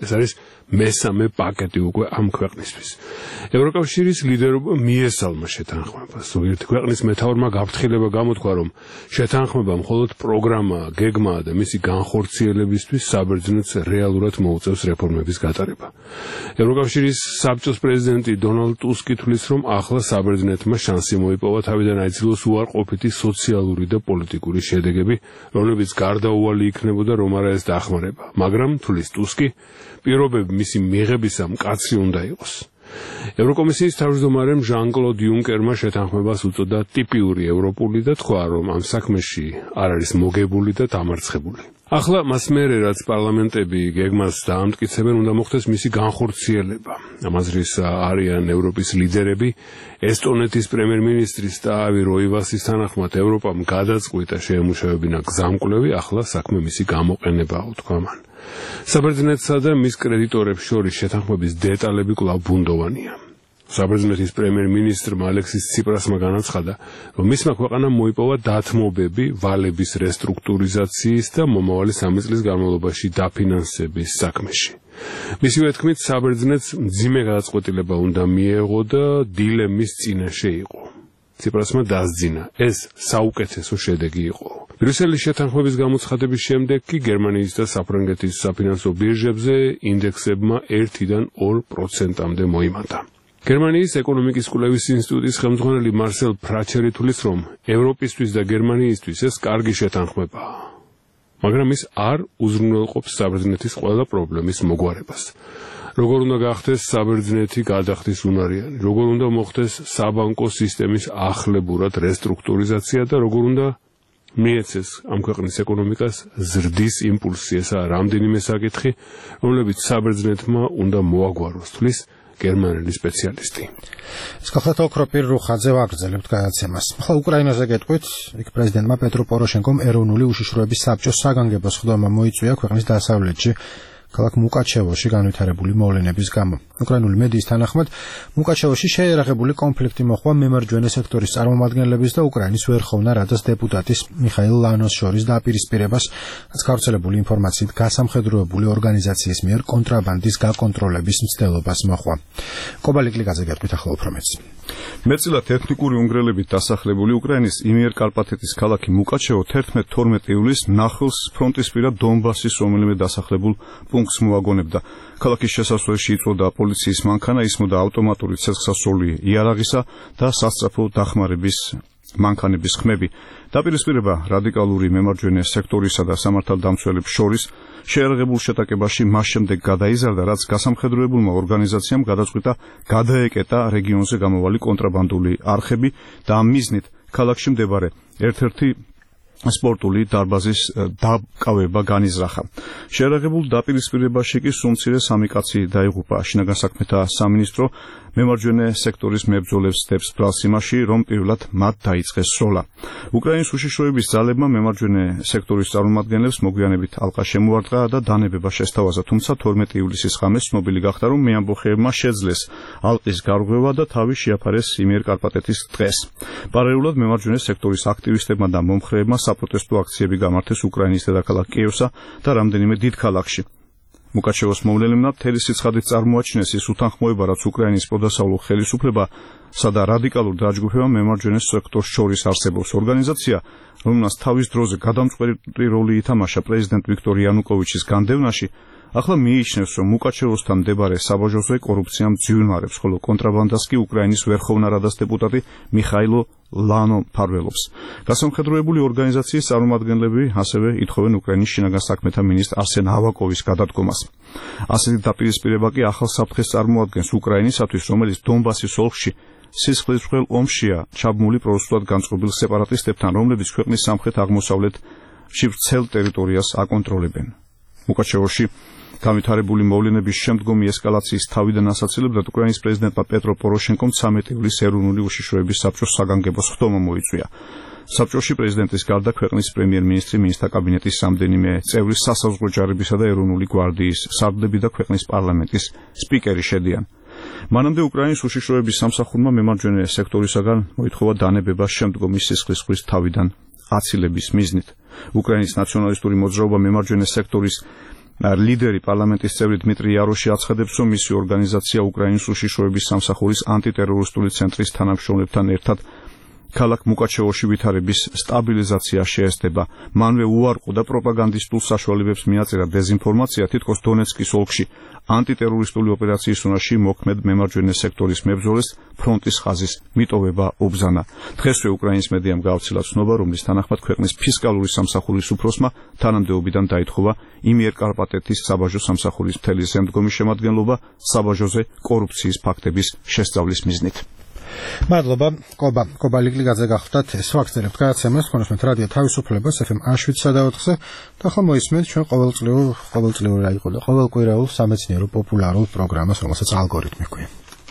ეს არის მესამე პაკეტი უკვე ამ ქვეყნისთვის. ევროკავშირის ლიდერობა მიესალმა შეთანხმებას. ზოგიერთი ქვეყნის მეთაურმა გაფრთხილება გამოთქვა, რომ შეთანხმება მხოლოდ პროგრამაა, გეგმაა და მისი განხორციელებისთვის საბერძნეთს რეალურად მოუწევს რეფორმების გატარება. ევროკავშირის საბჭოს პრეზიდენტი დონალდ ტუსკი თვლის, რომ ახლა საბერძნეთმა შანსი მოიპოვა თავიდან აიძულოს უარყოფითი სოციალური და პოლიტიკური შედეგები, რომლებიც გარდაუვალი იქნებოდა რომ არა ეს დახმარება. მაგრამ თვლის ტუსკი, პირობები მისი მიღებისა მკაცრი უნდა იყოს. ევროკომისიის თავმჯდომარემ ჟან-კლოდ იუნკერმა შეთანხმებას უწოდა ტიპიური ევროპული და თქვა, რომ ამ საქმეში არ არის მოგებული და დამარცხებული. ახლა მას მერე, რაც პარლამენტები გეგმას დაამტკიცებენ, უნდა მოხდეს მისი განხორციელება. ამ აზრის არიან ევროპის ლიდერები, ესტონეთის პრემიერ-მინისტრის ტაავი როივასის თანახმად ევროპამ გადაწყვიტა შეემუშავებინა გზამკვლევი, ახლა საქმე მისი გამოყენებაა, თქვა მან. საბერძნეთსა და მის კრედიტორებს შორის შეთანხმების დეტალები კვლავ ბუნდოვანია. საბერძნეთის პრემიერ-მინისტრმა ალექსის ციპრასმა განაცხადა, რომ მისმა ქვეყანამ მოიპოვა დათმობები ვალების რესტრუქტურიზაციის და მომავალი 3 წლის განმავლობაში დაფინანსების საქმეში. მისივე თქმით, საბერძნეთს მძიმე გადაწყვეტილება უნდა მიეღო და დილემის წინაშე იყო. ციპრასმა დასძინა, ეს საუკეთესო შედეგი იყო. ბრიუსელის შეთანხმების გამოცხადების შემდეგ კი გერმანიის და საფრანგეთის საფინანსო ბირჟებზე ინდექსებმა 1-დან 2%-მდე მოიმატა. გერმანიის ეკონომიკის კვლევის ინსტიტუტის ხელმძღვანელი მარსელ ფრაჩერი თვლის, რომ ევროპისთვის და გერმანიისთვის ეს კარგი შეთანხმებაა. მაგრამ ის არ უზრუნველყოფს საბერძნეთის ყველა პრობლემის მოგვარებას. როგორ უნდა გახდეს საბერძნეთი გადახდის უნარიანი, როგორ უნდა მოხდეს საბანკო სისტემის ახლებურად რესტრუქტურიზაცია და როგორ უნდა მიეცეს ამ ქვეყნის ეკონომიკას ზრდის იმპულსი. ესაა რამდენიმე საკითხი, რომლებიც საბერძნეთმა უნდა მოაგვაროს, თვლის გერმანელი სპეციალისტი. სკახათ ოქროპირ რუხაძე ვაგრძელებთ გადაცემას. ახლა უკრაინაზე გეტყვით, იქ პრეზიდენტმა პეტრო პოროშენკომ ეროვნული უშიშროების საბჭოს საგანგებო სხდომა მოიწვია ქვეყნის დასავლეთში, ქალაქ მუკაჩევოში განვითარებული მოვლენების გამო. უკრაინული მედიის თანახმად, მუკაჩევოში შეიარაღებული კონფლიქტი მოხდა მემარჯვენე სექტორის წარმომადგენლების და უკრაინის ვერხოვნა რადას დეპუტატის მიხაილ ლანოს შორის დაპირისპირებას, რაც გავრცელებული ინფორმაციით გასამხედროებული ორგანიზაციის მიერ კონტრაბანდის გაკონტროლების მცდელობას მოხდა. კობალიკლიძე გეტყვით ახლა უფრო მეც. მეტწილად ეთნიკური უნგრელებით დასახლებული უკრაინის იმიერკარპატეთის ქალაქი მუკაჩევო 11-12 ივლისს ნახილს ფრონტისპირა დონბასის რომელიმე დასახლებულ პუნქტს მოაგონებდა. ქალაქის შესასვლელში იწვოდა პოლიციის მანქანა, ისმოდა ავტომატური ცეცხლსასროლი იარაღისა და სასწრაფო დახმარების მანქანების ხმები. დაპირისპირება რადიკალური მემარჯვენე სექტორისა და სამართალდამცველებს შორის შეიარაღებულ შეტაკებაში მას შემდეგ გადაიზარდა, რაც გასამხედროებულმა ორგანიზაციამ გადაწყვიტა გადაეკეტა რეგიონზე გამოვალი კონტრაბანდული არხები და ამ მიზნით ქალაქში მდებარე ერთ-ერთი სპორტული დარბაზის დაკავება განიზრახა. შეიარაღებულ დაპირისპირებაში კი სულ მცირე 3 კაცი დაიღუპა. შინაგან საქმეთა სამინისტრო მემარჯვენე სექტორის მებრძოლებს დებს ბრალს იმაში, რომ პირველად მათ დაიწყეს სროლა. უკრაინის უშიშროების ძალებმა მემარჯვენე სექტორის წარმომადგენლებს მოგვიანებით ალყა შემოარტყა და დანებება შესთავაზა, თუმცა 12 ივლისის ღამეს ცნობილი გახდა, რომ მეამბოხეებმა შეძლეს ალყის გარღვევა და თავი შეაფარეს იმიერკარპატეთის ტყეს. პარალელურად მემარჯვენე სექტორის აქტივისტებმა და მომხრეებმა საპროტესტო აქციები გამართეს უკრაინის დედაქალაქ კიევსა და რამდენიმე დიდ ქალაქში. მუკაჩევოს მოვლენებმა მთელი სიცხადით წარმოაჩინეს ის უთანხმოება, რაც უკრაინის პროდასავლურ ხელისუფლებასა და რადიკალურ დაჯგუფებამ მემარჯვენე სექტორს შორის არსებობს. ორგანიზაცია, რომელმაც თავის დროზე გადამწყვეტი როლი ითამაშა პრეზიდენტ ვიქტორ იანუკოვიჩის განდევნაში, ახლა მიიჩნევს, რომ მუკაჩევოსთან მდებარე საბაჟოზე კორუფცია მძივნვარებს, ხოლო კონტრაბანდას კი უკრაინის ვერხოვნა რადას დეპუტატი მიხაილ ლანო მფარველობს. გასამხედროებული ორგანიზაციის წარმომადგენლები ასევე ითხოვენ უკრაინის შინაგან საქმეთა მინისტრ არსენ ავაკოვის გადადგომას. ასეთი დაპირისპირება კი ახალ საფრთხეს წარმოადგენს უკრაინისათვის, რომელიც დონბასის ოლქში სისხლისმღვრელ ომშია ჩაბმული პრორუსულად განწყობილ სეპარატისტებთან, რომლებიც ქვეყნის სამხრეთ-აღმოსავლეთში ვრცელ ტერიტორიას აკონტროლებენ. მუკაჩევოში განვითარებული მოვლენების შემდგომი ესკალაციის თავიდან ასაცილებლად უკრაინის პრეზიდენტმა პეტრო პოროშენკომ 13 ივლისს ეროვნული უშიშროების საბჭოს საგანგებო სხდომა მოიწვია. საბჭოში პრეზიდენტის გარდა ქვეყნის პრემიერ-მინისტრი, მინისტრთა კაბინეტის რამდენიმე წევრი, სასაზღვრო ჯარებისა და ეროვნული გვარდიის სარდლები და ქვეყნის პარლამენტის სპიკერი შედიან. მანამდე უკრაინის უშიშროების სამსახურმა მემარჯვენე სექტორისაგან მოითხოვა დანებება შემდგომი სისხლისღვრიის თავიდან აცილების მიზნით. უკრაინის ნაციონალისტური მოძრაობა მემარჯვენე სექტორის ლიდერი პარლამენტის წევრი დმიტრი იაროში აცხადებს, რომ მისი ორგანიზაცია უკრაინის უშიშროების სამსახურის ანტიტერორისტული ცენტრის თანამშრომლებთან ერთად ქალაქ მუკაჩევოში ვითარების სტაბილიზაცია შეესწება. მანვე უარყო და პროპაგანდისტულ საშუალებებს მიაწერა დეზინფორმაცია, თითქოს დონეცკის ოლქში ანტიტერორისტული ოპერაციის უნარში მოქმედ მემარჯვენე სექტორის მებრძოლეს ფრონტის ხაზის მიტოვება უბრძანა. დღესვე უკრაინის მედიამ გაავრცელა ცნობა, რომლის თანახმად ქვეყნის ფისკალური სამსახურის უფროსმა თანამდებობიდან დაითხოვა იმიერკარპატეთის საბაჟო სამსახურის მთელი შემდგომი შემადგენლობა საბაჟოზე კორუფციის ფაქტების შესწავლის მიზნით. მადლობა, კობა ლიკლიგაძე გახდათ. ეს ვაქცინებთ გააცემას კონსმეთ რადიო თავისუფლებას FM 7/4-ზე და ხომ მოისმენთ ჩვენ ყოველწლიური რა იყო და ყოველკვირეულ სამეცნიერო პოპულარულ პროგრამას, რომელსაც ალგორითმი ჰქვია.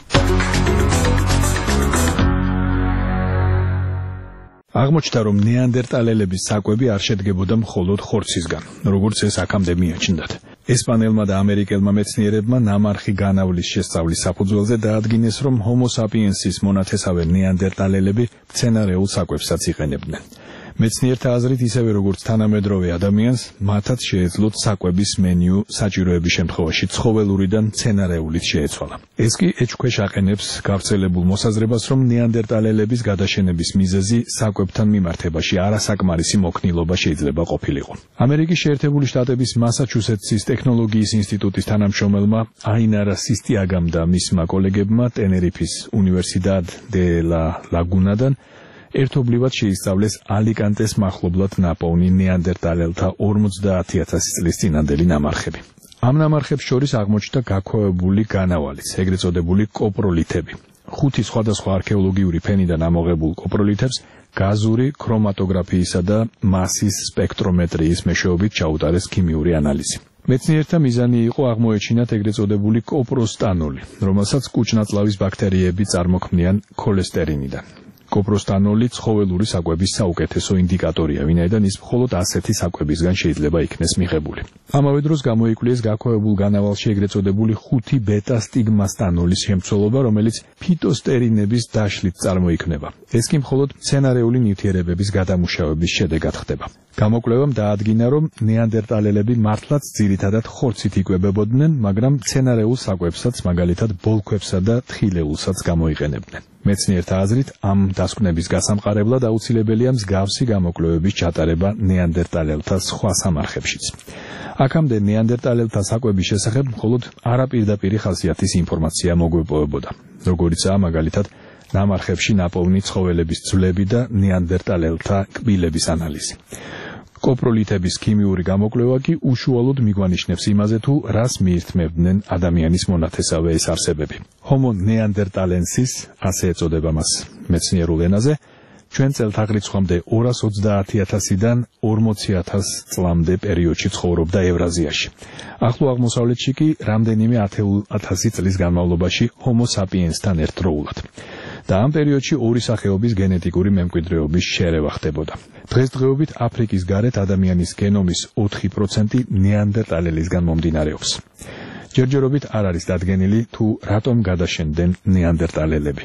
აღმოჩნდა, რომ ნეანდერტალელების საკვები არ შედგებოდა მხოლოდ ხორცისგან, როგორც ეს აქამდე მიაჩნდათ. ესპანელმა და ამერიკელმა მეცნიერებმა ნამარხი განავლის შესწავლის საფუძველზე დაადგინეს, რომ ჰომო საპიენსის მონათესავე ნეანდერტალელები მცენარეულ საკვებსაც იყენებდნენ. მეცნიერთა აზრით, ისევე როგორც თანამედროვე ადამიანს, მათაც შეეძლოთ საკვების მენიუ საჭიროების შემთხვევაში ცხოველურიდან მცენარეულით შეეცვალა. ეს კი ეჭქვეშ აყენებს გავრცელებულ მოსაზრებას, რომ ნეანდერტალელების გადაშენების მიზეზი საკვებთან მიმართებაში არასაკმარისი მოქნილობა შეიძლება ყოფილიყო. ამერიკის შეერთებული შტატების მასაჩუსეტსის ტექნოლოგიის ინსტიტუტის თანამშრომელმა აინარა სისტიაგამ და მისმა კოლეგებმა ტენერიფის უნივერსიდად დე ლა ლაგუნადან ერთობლივად შეისწავლეს ალიკანტეს მახლობლად ნაპოვნი ნეანდერტალელთა 50,000 წლის წინანდელი ნამარხები. ამ ნამარხებს შორის აღმოჩნდა გაქვავებული განავალიც, ეგრეთ წოდებული კოპროლითები. 5 სხვადასხვა არქეოლოგიური ფენიდან ამოღებულ კოპროლითებს გაზური ქრომატოგრაფიისა და მასის სპექტრომეტრიის მეშვეობით ჩაუტარეს ქიმიური ანალიზი. მეცნიერთა მიზანი იყო აღმოეჩინათ ეგრეთ წოდებული კოპროსტანოლი, რომელსაც კუჭნაწლავის ბაქტერიები წარმოქმნიან ქოლესტერინიდან. კოპროსტანოლი ცხოველური საკვების საუკეთესო ინდიკატორია, ვინაიდან ის მხოლოდ ასეთი საკვებისგან შეიძლება იქნეს მიღებული. ამავე დროს გამოიკვლიეს გაქვავებულ განავალში ეგრეთ წოდებული 5-ბეტა სტიგმასტანოლის შემცველობა, რომელიც ფიტოსტერინების დაშლით წარმოიქმნება. ეს კი მხოლოდ მცენარეული ნივთიერებების გადამუშავების შედეგად ხდება. გამოკვლევამ დაადგინა, რომ ნეანდერტალელები მართლაც ძირითადად ხორცით იკვებებოდნენ, მაგრამ მცენარეულ საკვებსაც, მაგალითად ბოლქვებსა და თხილეულსაც გამოიყენებდნენ. მეცნიერთა აზრით, ამ დასკვნების გასამყარებლად აუცილებელია მსგავსი გამოკვლევების ჩატარება ნეანდერტალელთა სხვა სამარხებშიც. აქამდე ნეანდერტალელთა საკვების შესახებ მხოლოდ არაპირდაპირი ხასიათის ინფორმაცია მოგვეპოვებოდა, როგორიცაა მაგალითად ნამარხებში ნაპოვნი ცხოველების ძვლები და ნეანდერტალელთა კბილების ანალიზი. კოპროლითების ქიმიური გამოკვლევა კი უშუალოდ მიგვანიშნებს იმაზე, თუ რას მიირთმევდნენ ადამიანის მონათესავე ეს არსებები. ჰომო ნეანდერტალენსის, ასე ეწოდება მას მეცნიერულ ენაზე, ჩვენ წელთაღრიცხვამდე 230,000-დან 40,000 წლამდე პერიოდში ცხოვრობდა ევრაზიაში. ახლო აღმოსავლეთში კი რამდენიმე 10,000 წლის განმავლობაში ჰომო საპიენსთან ერთდროულად. და ამ პერიოდში ორი სახეობის გენეტიკური მემკვიდრეობის შერევა ხდებოდა. დღესდღეობით აფრიკის გარეთ ადამიანის გენომის 4% ნეანდერტალელისგან მომდინარეობს. ჯერჯერობით არ არის დადგენილი, თუ რატომ გადაშენდნენ ნეანდერტალელები.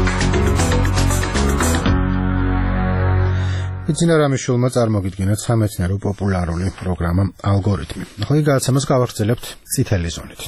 იცინარამიშვილმა წარმოგიდგენათ სამეცნიერო პოპულარული პროგრამა ალგორითმი. ახლა გადაცემას გავაგრძელებთ წითელი ზონით.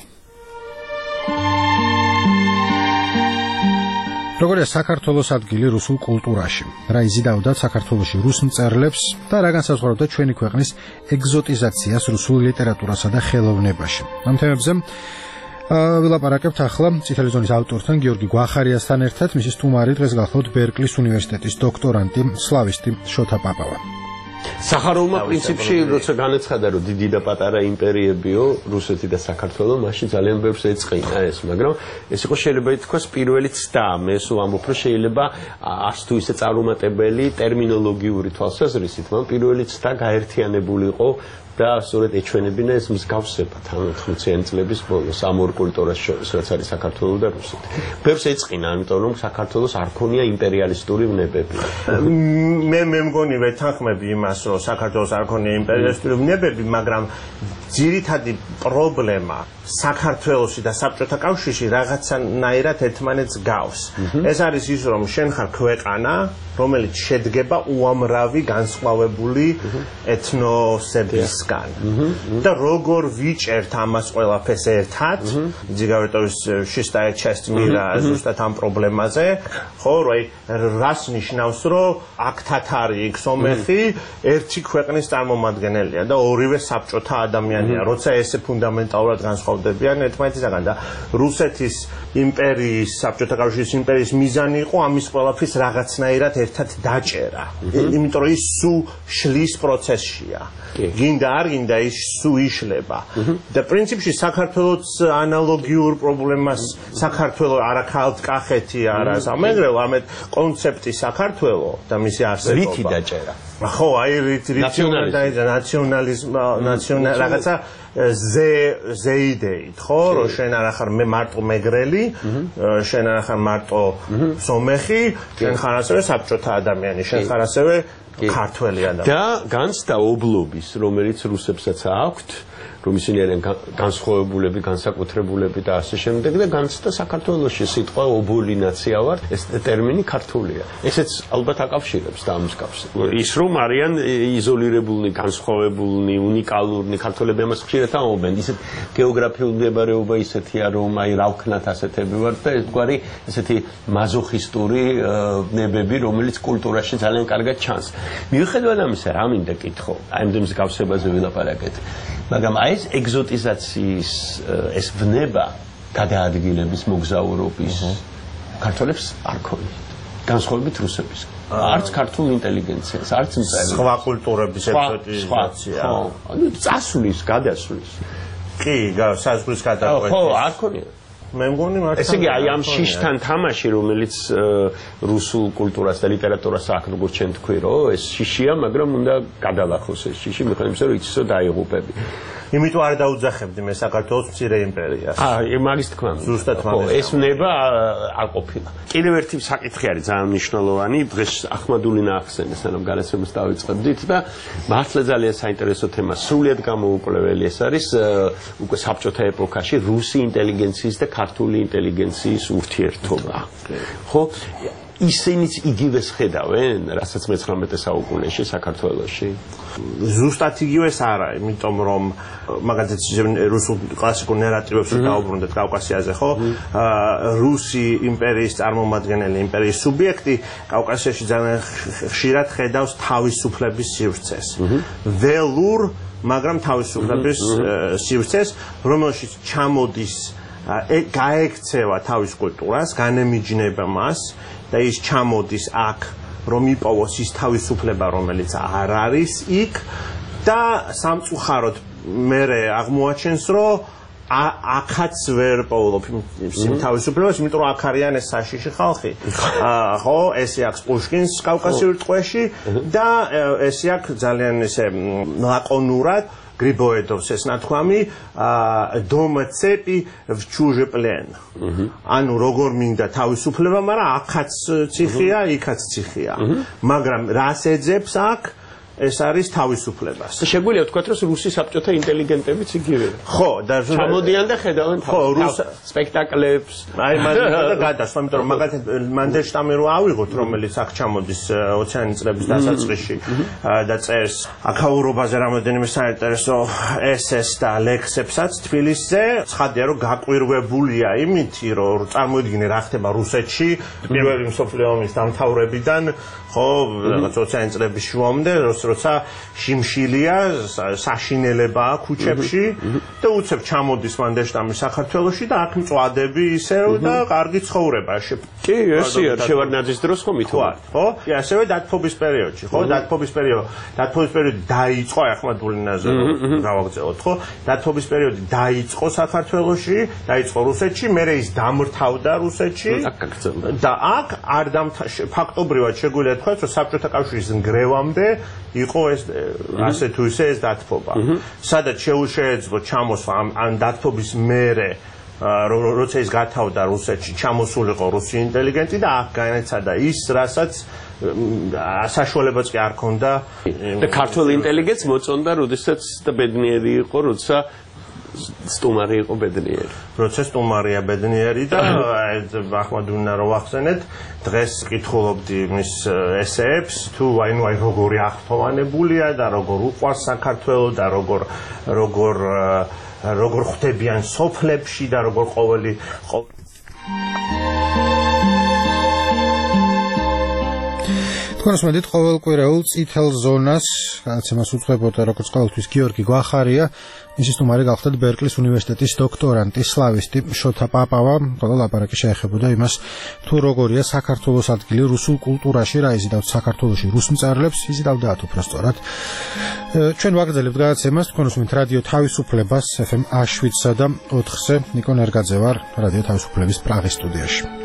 როგორია საქართველოს ადგილი რუსულ კულტურაში? რა იზიდავდა საქართველოში რუს მწერლებს და რა განსაზღვრავდა ჩვენი ქვეყნის ეგზოტიზაციას რუსულ ლიტერატურასა და ხელოვნებაში? ამ თემებზე ვილაპარაკებთ ახლა წითელი ზონის ავტორთან გიორგი გვახარიასთან ერთად, მისი სტუმარი დღეს გახლავთ ბერკლის უნივერსიტეტის დოქტორანტი სლავისტი შოთა პაპავა. სახაროვმა პრინციპში როცა განაცხადა, რომ დიდი და პატარა იმპერიებიო, რუსეთი და საქართველო, მაშინ ძალიან ბევრს ეწყინა ეს, მაგრამ ეს იყო შეიძლება ითქვას პირველი ცდა. მე სულ ამბობ, რომ შეიძლება არც თუ ისე წარუმატებელი ტერმინოლოგიური თვალსაზრისით, მაგრამ პირველი ცდა გაერთიანებული იყო და სწორედ ეჩვენებინა ეს მსგავსება თან 80-იანი წლების ბოლოს ამ ორ კულტურას შორის, რაც არის საქართველო და რუსეთი. ბევრს ეწყინა, ამიტომ რომ საქართველოს არ ქონია იმპერიალისტური ვნებები. მე მგონი ვეთანხმები იმას, რომ საქართველოს არ ქონია იმპერიალისტური ვნებები, მაგრამ ძირითადი პრობლემა საქართველოსი და საბჭოთა კავშირში რაღაცნაირად ერთმანეთს გავს. ეს არის ის, რომ შენ ხარ ქვეყანა, რომელიც შედგება უამრავი განსხვავებული ეთნოსებისგან. და როგორ ვიჭერთ ამას ყველაფერს ერთად, ძიგავეტოვის შისტაე часть მირა ზუსტად ამ პრობლემაზე, ხო, რას ნიშნავს, რომ აქ თათარი, იქ სომეხი ერთი ქვეყნის წარმომადგენელია და ორივე საბჭოთა ადამიანია, როცა ესე ფუნდამენტალურად განსხვავდებიან ერთმანეთისგან და რუსეთის იმპერიის, საბჭოთა კავშირის იმპერიის მიზანი იყო ამის ყველაფრის რაღაცნაირად ერთად დაჭერა. იმიტომ რომ ის სულ შლის პროცესშია. გინდა არ გინდა ის სულ იშლება. და პრინციპში საქართველოს ანალოგიურ პრობლემას საქართველოს არა ქალთკახეთი არა სამეგრელო, ამეთ კონცეფტი საქართველოს და მისი არსებობა. რითი დაჭერა? ხო, აი ნაციონალიზმი რაღაცა ზეიდეით, ხო, რომ შენ არ ახარ მე მარტო მეგრელი, შენ არ ახარ მარტო სომეხი, შენ ხარ ასევე საბჭოთა ადამიანი, შენ ხარ ასევე ქართველი ადამიანი. და განცდა ობლობის, რომელიც რუსებსაც აქვთ, რომ ისინი არიან განსხვავებულები, განსაკუთრებულები და ასე შემდეგ და განცდა საქართველოში სიტყვა ობოლი ნაცია ვარ, ეს ტერმინი ქართულია. ესეც ალბათ აკავშირებს და ამის კავშირს. ის რომ არიან იზოლირებულნი, განსხვავებულნი, უნიკალურნი, ქართველები ამას ხშირად ამბობენ. ისეთ გეოგრაფიული მდებარეობა ისეთია, რომ აი რა ვქნათ ასეთები ვარ და ეს გვარი ესეთი მაზოხისტური ნებები, რომელიც კულტურაში ძალიან კარგად ჩანს. მიუხედავად ამისა, რა მინდა კითხო, აი ამ მსგავსებაზე ვილაპარაკეთ. მაგრამ აი ეს ეგზოტიზაციის ეს ვნება გადაადგილების მოგზაურობის ქართველებს არ ქონია განსხვავებით რუსებისგან არც ქართულ ინტელიგენციას არც მწერლებს სხვა კულტურების ეგზოტიზაცია ანუ წასვლის გადასვლის კი საზღვრის გადაკვეთის ხო არ ქონია მე მგონი მართლა ესე იგი აი ამ შიშთან თამაში რომელიც რუსულ კულტურას და ლიტერატურას აქვს როგორც ჩვენ თქვი რომ ეს შიშია მაგრამ უნდა გადალახოს ეს შიში მიხედავთ რომ იცისო დაიღუპები იმიტომ არ დაუძახებდი მე საქართველოს მცირე იმპერიას მაგის თქმა ზუსტად ეს ვნება არ ყოფილა კიდევ ერთი საკითხი არის ძალიან მნიშვნელოვანი დღეს ახმადულინა ახსენეს სანამ განაცემას დავიწყებდით და მართლა ძალიან საინტერესო თემა სრულიად გამოუკვლეველი ეს არის უკვე საბჭოთა ეპოქაში რუსი ინტელიგენციის და ქართული ინტელიგენციის ურთიერთობა ხო ისინიც იგივეს ხედავენ რასაც მე-19 საუკუნეში საქართველოში ზუსტად იგივეს არა იმიტომ რომ მაგალითად რუსულ კლასიკურ ნარატივებს დაუბრუნდეთ კავკასიაზე ხო რუსი იმპერიის წარმომადგენელი იმპერიის სუბიექტი კავკასიაში ძალიან ხშირად ხედავს თავისუფლების სივრცეს ველურ მაგრამ თავისუფლების სივრცეს რომელშიც ჩამოდის გაექცევა თავის კულტურას განემიჯნება მას და ის ჩამოდის აქ რომ იპოვოს ის თავისუფლება რომელიც არ არის იქ და სამწუხაროდ მე აღმოაჩენს რომ აქაც ვერ პოულობ იმ თავისუფლებას იმიტომ რომ აქ არიან ეს საშიში ხალხი ხო ესე აქვს პუშკინს კავკასიურ ტყვეში და ესე აქვს ძალიან ესე ლაკონურად Грибоедовс ეს ნათქვამი дома цепи в чуже плен. ანუ როგორ მინდა თავისუფლება, მაგრამ აქაც ციხია, იქაც ციხია. მაგრამ რას ეძებს აქ? ეს არის თავისუფლებას. შეგვიძლია ვთქვათ, რომ რუსი საბჭოთა ინტელიგენტებიც იგივეა. ხო, და ჩამოდიან და ხედავენ თავის სპექტაკლებს. აი, მაგალითად გადასვა, იმიტომ რომ მაგალითად მანდელშტამი რო ავიღოთ, რომელიც აქ ჩამოდის 20-იანი წლების დასაწყისში და წერს აქაურობაზე რამოდენიმე საინტერესო ესეს და ლექსებსაც თბილისზე, ცხადია რომ გაკვირვებულია იმითი, რომ წარმოიდგინე რა ხდება რუსეთში პირველი მსოფლიო ომის დამთავრებიდან, ხო, რაღაც 20-იანი წლების შუამდე როცა შიმშილია საშინელებაა ქუჩებში და უცებ ჩამოდის მანდელშტამი საქართველოში და აქ მწვადები ისევ და კარგი ცხოვრება კი ესეა შევარდნაძის დროს ხომ ითხოვა ხო ასევე დათბობის პერიოდში ხო დათბობის პერიოდი დაიწყო ახმადულინაზე გავაგზავნოთ ხო დათბობის პერიოდი დაიწყო საქართველოში დაიწყო რუსეთში მერე ის დამრთავდა რუსეთში და აქ არ ფაქტობრივად შეგვიძლია თქვა რომ საბჭოთა კავშირის ნგრევამდე იყო ეს ასე თუ ისე ეს დათბობა. სადაც შეეძლო ჩამოსვა ამ დათბობის მერე როცა ის გათავდა რუსეთში ჩამოსულიყო რუსი ინტელიგენტი და აქ განეცადა ის რასაც საშუალებაც კი არ ქონდა და ქართული ინტელიგენცია მოწონდა, როდესაც და ბედნიერი იყო, როცა სტუმარი იყო ბედნიერი. როცა სტუმარია ბედნიერი და ახლა უნდა რომ ვახსენეთ, დღეს კითხულობდი მის ესეებს, თუ აი როგორი აღფრთოვანებულია და როგორ უყვარს საქართველო და როგორ ხვდებიან სოფლებში და როგორ ყოველი თქვენს მედით ყოველკვირეულ წითელ ზონას განაცემას უწყებოდა როგორც ყოველთვის გიორგი გვახარია, მისი სტუმარი გახლდათ ბერკლის უნივერსიტეტის დოქტორანტი სლავისტი შოთა პაპავა. ყველა ლაპარაკი შეეხებოდა იმას, თუ როგორია საქართველოს ადგილი რუსულ კულტურაში, რა იზიდავთ საქართველოში რუს მწერლებს, იზიდავდათ უბრალოდ. ჩვენ ვაგრძელებთ განაცემას, თქვენს მედით რადიო თავისუფლებას FM 7-სა და 4-ზე. ნიკო ნერგაძე ვარ, რადიო თავისუფლების პრაღის სტუდიაში.